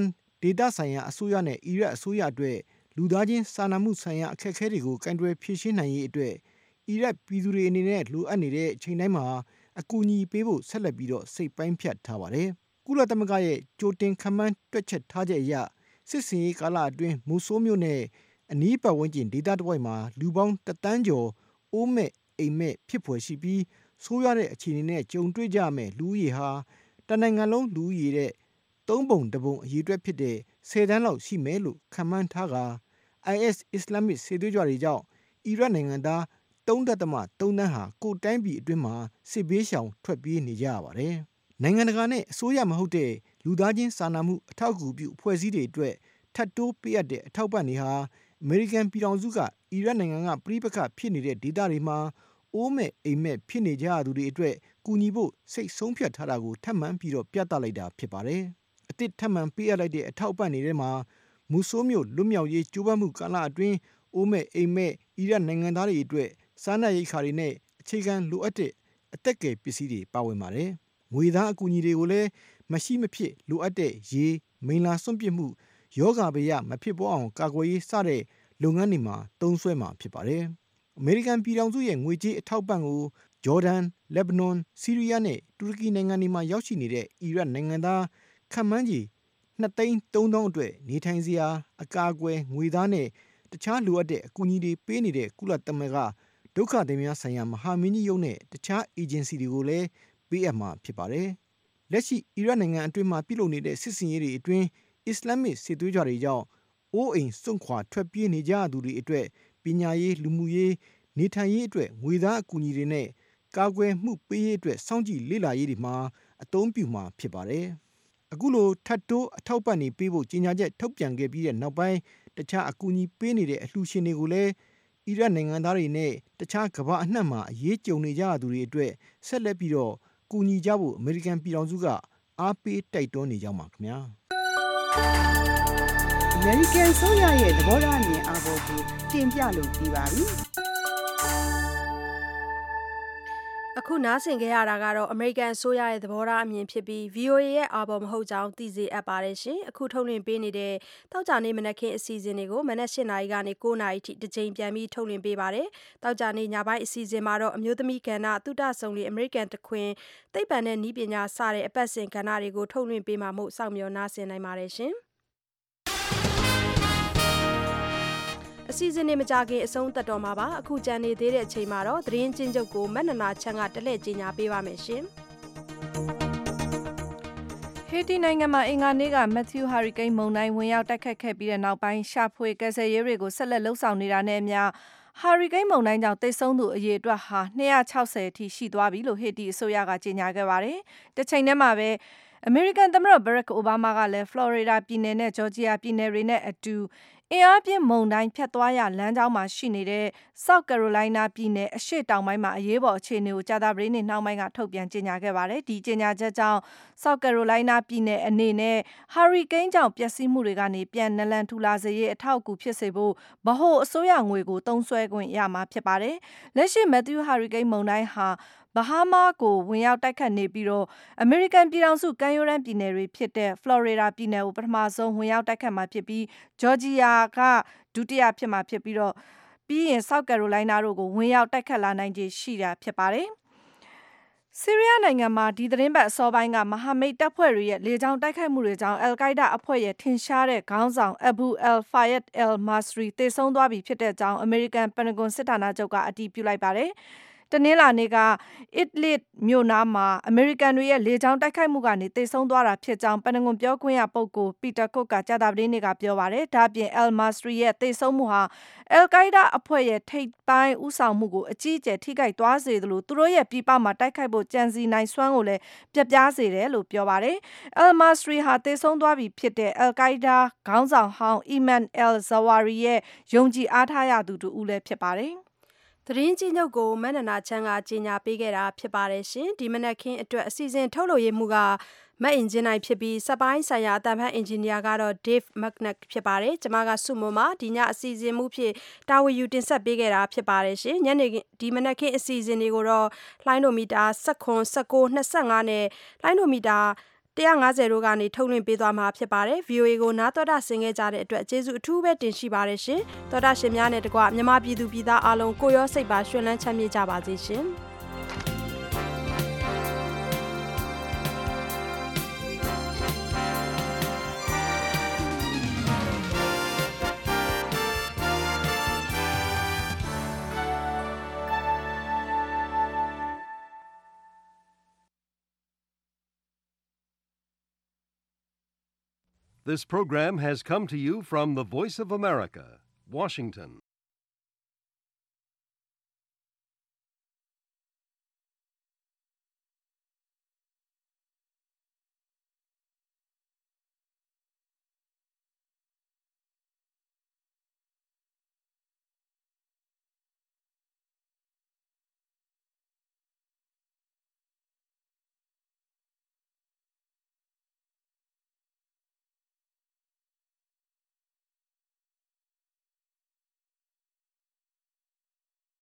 ဒေသဆိုင်ရာအစိုးရနဲ့အီရတ်အစိုးရအတွက်လူသားချင်းစာနာမှုဆိုင်ရာအခက်အခဲတွေကိုကန့်ကွက်ဖြေရှင်းနိုင်ရေးအတွက်အီရတ်ပြည်သူတွေအနေနဲ့လိုအပ်နေတဲ့အချိန်တိုင်းမှာအကူအညီပေးဖို့ဆက်လက်ပြီးတော့စိတ်ပိုင်းဖြတ်ထားပါတယ်။ကုလသမဂ္ဂရဲ့ကြိုတင်ခန့်မှန်းတွက်ချက်ထားချက်အရစစ်စင်ရေးကာလအတွင်းမူဆိုးမြို့နယ်အနီးပတ်ဝန်းကျင်ဒေသတစ်ဝိုက်မှာလူပေါင်းတသန်းကျော်အိုးမဲ့အိမ်မဲ့ဖြစ်ပေါ်ရှိပြီးဆိုးရတဲ့အခြေအနေနဲ့ကြုံတွေ့ကြမယ်လူဦးရေဟာတနိုင်ငံလုံးလူဦးရေတဲ့သုံးပုံတစ်ပုံအရေအတွက်ဖြစ်တဲ့ဆယ်တန်းလောက်ရှိမယ်လို့ခန့်မှန်းထားက အိုင်အက်စ် အစ္စလာမစ်စစ်သွေးကြွတွေကြောင့်အီရတ်နိုင်ငံသားသုံးဒသမသုံးသန်းဟာကိုယ်တိုင်းပြည်အတွင်းမှာစစ်ဘေးရှောင်ထွက်ပြေးနေကြရပါတယ်။နိုင်ငံတကာနဲ့အစိုးရမဟုတ်တဲ့လူသားချင်းစာနာမှုအထောက်အကူပြုအဖွဲ့အစည်းတွေအတွက်ထပ်တိုးပေးအပ်တဲ့အထောက်ပံ့တွေဟာအမေရိကန်ပြည်ထောင်စုကအီရတ်နိုင်ငံကပြည်ပခတ်ဖြစ်နေတဲ့ဒေသတွေမှာအိုးမဲ့အိမ်မဲ့ဖြစ်နေကြရသူတွေအတွက်ကူညီဖို့စိတ်ဆုံးဖြတ်ထားတာကိုထပ်မံပြီးတော့ပြသလိုက်တာဖြစ်ပါတယ်။အသစ်ထပ်မံပေးအပ်လိုက်တဲ့အထောက်ပံ့တွေထဲမှာမူဆိုးမျိုးလွတ်မြောက်ရေးကြိုးပမ်းမှုကာလအတွင်းအိုးမဲ့အိမ်မဲ့အီရတ်နိုင်ငံသားတွေအတွက်စားနပ်ရိက္ခာတွေနဲ့အခြေခံလိုအပ်တဲ့အသက်ကယ်ပစ္စည်းတွေပါဝင်ပါတယ်။ငွေသားအကူအညီတွေကိုလည်းမရှိမဖြစ်လိုအပ်တဲ့ရေမိန်လာစွန့်ပစ်မှုယောဂဗေယမဖြစ်ပေါ်အောင်ကာကွယ်ရေးစတဲ့လုပ်ငန်းတွေမှာသုံးစွဲမှာဖြစ်ပါတယ်။အမေရိကန်ပြည်ထောင်စုရဲ့ငွေကြေးအထောက်ပံ့ကိုဂျော်ဒန်၊လက်ဘနွန်၊ဆီးရီးယားနဲ့တူရကီနိုင်ငံတွေမှာရောက်ရှိနေတဲ့အီရတ်နိုင်ငံသားခန့်မှန်းကြီးနှစ်သိန်းသုံးသောင်းအတွက်နေထိုင်စရာအကာအကွယ်ငွေသားနဲ့တခြားလိုအပ်တဲ့အကူအညီတွေပေးနေတဲ့ကုလသမဂ္ဂဒုက္ခသည်များဆိုင်ရာမဟာမင်းကြီးရုံးနဲ့တခြားအေဂျင်စီတွေကိုလည်းပေးအပ်မှာဖြစ်ပါတယ်။လက်ရှိအီရတ်နိုင်ငံအတွင်းမှာပြုလုပ်နေတဲ့စစ်စင်ရေးတွေအတွင်းအစ္စလာမစ်စစ်သွေးကြွတွေကြောင့်အိုးအိမ်စွန့်ခွာထွက်ပြေးနေကြသူတွေအတွက်ပညာရေးလူမှုရေးနေထိုင်ရေးအတွက်ငွေသားအကူအညီတွေနဲ့ကာကွယ်မှုပေးရေးအတွက်စောင့်ကြည့်လေ့လာရေးတွေမှာအသုံးပြုမှာဖြစ်ပါတယ်။အခုလိုထပ်တိုးအထောက်ပံ့တွေပေးဖို့ကြေညာချက်ထုတ်ပြန်ခဲ့ပြီးတဲ့နောက်ပိုင်းတခြားအကူအညီပေးနေတဲ့အလှူရှင်တွေကိုလည်းအီရတ်နိုင်ငံသားတွေနဲ့တခြားကမ္ဘာအနှံ့မှာအရေးကြုံနေကြသူတွေအတွက်ဆက်လက်ပြီးတော့ကူညီကြဖို့အမေရိကန်ပြည်ထောင်စုကအားပေးတိုက်တွန်းနေကြပါခင်ဗျာအမေရိကန်ဆိုရရဲ့သဘောထားအမြင်အာဘော်ကိုတင်ပြလို့ပြီးပါပြီအခုနားဆင်ကြရတာကတော့အမေရိကန်အစိုးရရဲ့သဘောထားအမြင်ဖြစ်ပြီး ဗီအိုအေ ရဲ့အာဘော်မဟုတ်ကြောင်းသိစေအပ်ပါတယ်ရှင်။အခုထုတ်လွှင့်ပေးနေတဲ့တောက်ကြနေမနက်ခင်းအစီအစဉ်တွေကိုမနက်၈နာရီကနေ၉နာရီထိတစ်ချိန်ပြန်ပြီးထုတ်လွှင့်ပေးပါတယ်။တောက်ကြနေညပိုင်းအစီအစဉ်မှာတော့အမျိုးသမီးကဏ္ဍသုတဆောင်လေးအမေရိကန်တခွင်သိပ္ပံနဲ့နည်းပညာစတဲ့အပတ်စဉ်ကဏ္ဍတွေကိုထုတ်လွှင့်ပေးမှာမို့စောင့်မျှော်နားဆင်နိုင်ပါတယ်ရှင်။အစီအစဉ်တွေမကြခင်အဆုံးသတ်တော်မှာပါအခုကြံနေသေးတဲ့အချိန်မှာတော့သတင်းချင်းချုပ်ကိုမက်နနာချမ်းကတလှည့်ကြီးညာပေးပါမယ်ရှင်ဟေတီနိုင်ငံမှာအင်္ဂါနေ့ကမက်သျူးဟာရီကိန်းမုန်တိုင်းဝင်ရောက်တိုက်ခတ်ခဲ့ပြီးတဲ့နောက်ပိုင်းရှာဖွေကယ်ဆယ်ရေးတွေကိုဆက်လက်လှုပ်ဆောင်နေတာနဲ့အမျှဟာရီကိန်းမုန်တိုင်းကြောင့်တိတ်ဆုံးသူအရေအတွက်ဟာနှစ်ရာခြောက်ဆယ်အထိရှိသွားပြီလို့ဟေတီအစိုးရကကြေညာခဲ့ပါတယ်။တစ်ချိန်တည်းမှာပဲအမေရိကန်သမ္မတဘရက်အိုဘားမားကလည်းဖလော်ရီဒါပြည်နယ်နဲ့ဂျော်ဂျီယာပြည်နယ်တွေနဲ့အတူအင်အားပြင်းမုန်တိုင်းဖြတ်သွားရလမ်းကြောင်းမှာရှိနေတဲ့ဆော့ကယ်ရိုလိုင်းနာပြည်နယ်အရှေ့တောင်ပိုင်းမှာအရေးပေါ်အခြေအနေကိုကြာသပတေးနေ့နှောင်းပိုင်းကထုတ်ပြန်ကြေညာခဲ့ပါတယ်။ဒီကြေညာချက်ကြောင့်ဆော့ကယ်ရိုလိုင်းနာပြည်နယ်အနေနဲ့ဟာရီကိန်းကြောင့်ပျက်စီးမှုတွေကနေပြန်နလန်ထူလာစေရေးအထောက်အကူဖြစ်စေဖို့ဗဟိုအစိုးရငွေကိုသုံးစွဲခွင့်ရမှာဖြစ်ပါတယ်။လက်ရှိမက်သျူးဟာရီကိန်းမုန်တိုင်းဟာဘဟားမားကိုဝင်ရောက်တိုက်ခတ်နေပြီးတော့အမေရိကန်ပြည်ထောင်စုကမ်းရိုးတန်းပြည်နယ်တွေဖြစ်တဲ့ဖလော်ရီဒါပြည်နယ်ကိုပထမဆုံးဝင်ရောက်တိုက်ခတ်မှာဖြစ်ပြီးဂျော်ဂျီယာကဒုတိယဖြစ်မှာဖြစ်ပြီးတော့ပြီးရင်ဆော့ကယ်ရိုလိုင်းနာတို့ကိုဝင်ရောက်တိုက်ခတ်လာနိုင်ခြေရှိတာဖြစ်ပါတယ်။ဆီးရီးယားနိုင်ငံမှာဒီသတင်းပတ်အစောပိုင်းကမဟာမိတ်တပ်ဖွဲ့တွေရဲ့လေကြောင်းတိုက်ခိုက်မှုတွေကြောင့်အယ်ကိုက်ဒါအဖွဲ့ရဲ့ထင်ရှားတဲ့ခေါင်းဆောင်အဘူအယ်ဖာယက်အယ်မာစရီတေဆုံးသွားပြီဖြစ်တဲ့အကြောင်းအမေရိကန်ပန်တဂွန်စစ်ဌာနချုပ်ကအတည်ပြုလိုက်ပါတယ်။တနင်္လာနေ့ကအစ်လစ်မြို့နားမှာအမေရိကန်တွေရဲ့လေကြောင်းတိုက်ခိုက်မှုကနေတေဆုံးသွားတာဖြစ်ကြောင်းပန်တဂွန်ပြောခွင့်ရပုဂ္ဂိုလ်ပီတာကွတ်ကကြာသပတေးနေ့ကပြောပါတယ်။ဒါ့အပြင်အယ်မာစရီရဲ့တေဆုံးမှုဟာအယ်ကိုက်ဒါအဖွဲ့ရဲ့ထိပ်ပိုင်းဦးဆောင်မှုကိုအကြီးအကျယ်ထိခိုက်သွားစေသလိုသူတို့ရဲ့ပြည်ပမှာတိုက်ခိုက်ဖို့ကြံစည်နိုင်စွမ်းကိုလည်းပြတ်ပြားစေတယ်လို့ပြောပါတယ်။အယ်မာစရီဟာတေဆုံးသွားပြီဖြစ်တဲ့အယ်ကိုက်ဒါခေါင်းဆောင်ဟောင်းအီမန်အယ်ဇဝါရီရဲ့ယုံကြည်အားထားရသူတူဦးလည်းဖြစ်ပါတယ်။သတင်းကြီးချုပ်ကိုမက်နနာချမ်းကကြေညာပေးခဲ့တာဖြစ်ပါတယ်ရှင်ဒီမနက်ခင်းအတွက်အစီအစဉ်ထုတ်လို့ရမှုကမက်အင်ဂျင်နိုင်ဖြစ်ပြီးစပိုင်းဆိုင်ရာအတန်ဖန်အင်ဂျင်နီယာကတော့ Dave McNack ဖြစ်ပါတယ်ကျမကစုမုံမှာဒီညအစီအစဉ်မှုဖြစ်တာဝန်ယူတင်ဆက်ပေးခဲ့တာဖြစ်ပါတယ်ရှင်ညနေဒီမနက်ခင်းအစီအစဉ်တွေကိုတော့လိုင်းဒိုမီတာ ၁၇ ၁၉ ၂၅နဲ့လိုင်းဒိုမီတာ one fiftyတို့ကနေထုတ်လွှင့်ပေးသွားမှာဖြစ်ပါတယ်။ ဗီအိုအေ ကိုနားတော်တာဆင်ခဲ့ကြတဲ့အတွက်ကျေးဇူးအထူးပဲတင်ရှိပါတယ်ရှင်။တော်တာရှင်များနဲ့တကွမြန်မာပြည်သူပြည်သားအားလုံးကိုရောစိတ်ပါရွှင်လန်းချမ်းမြေ့ကြပါစေရှင်။ This program has come to you from the Voice of America, Washington.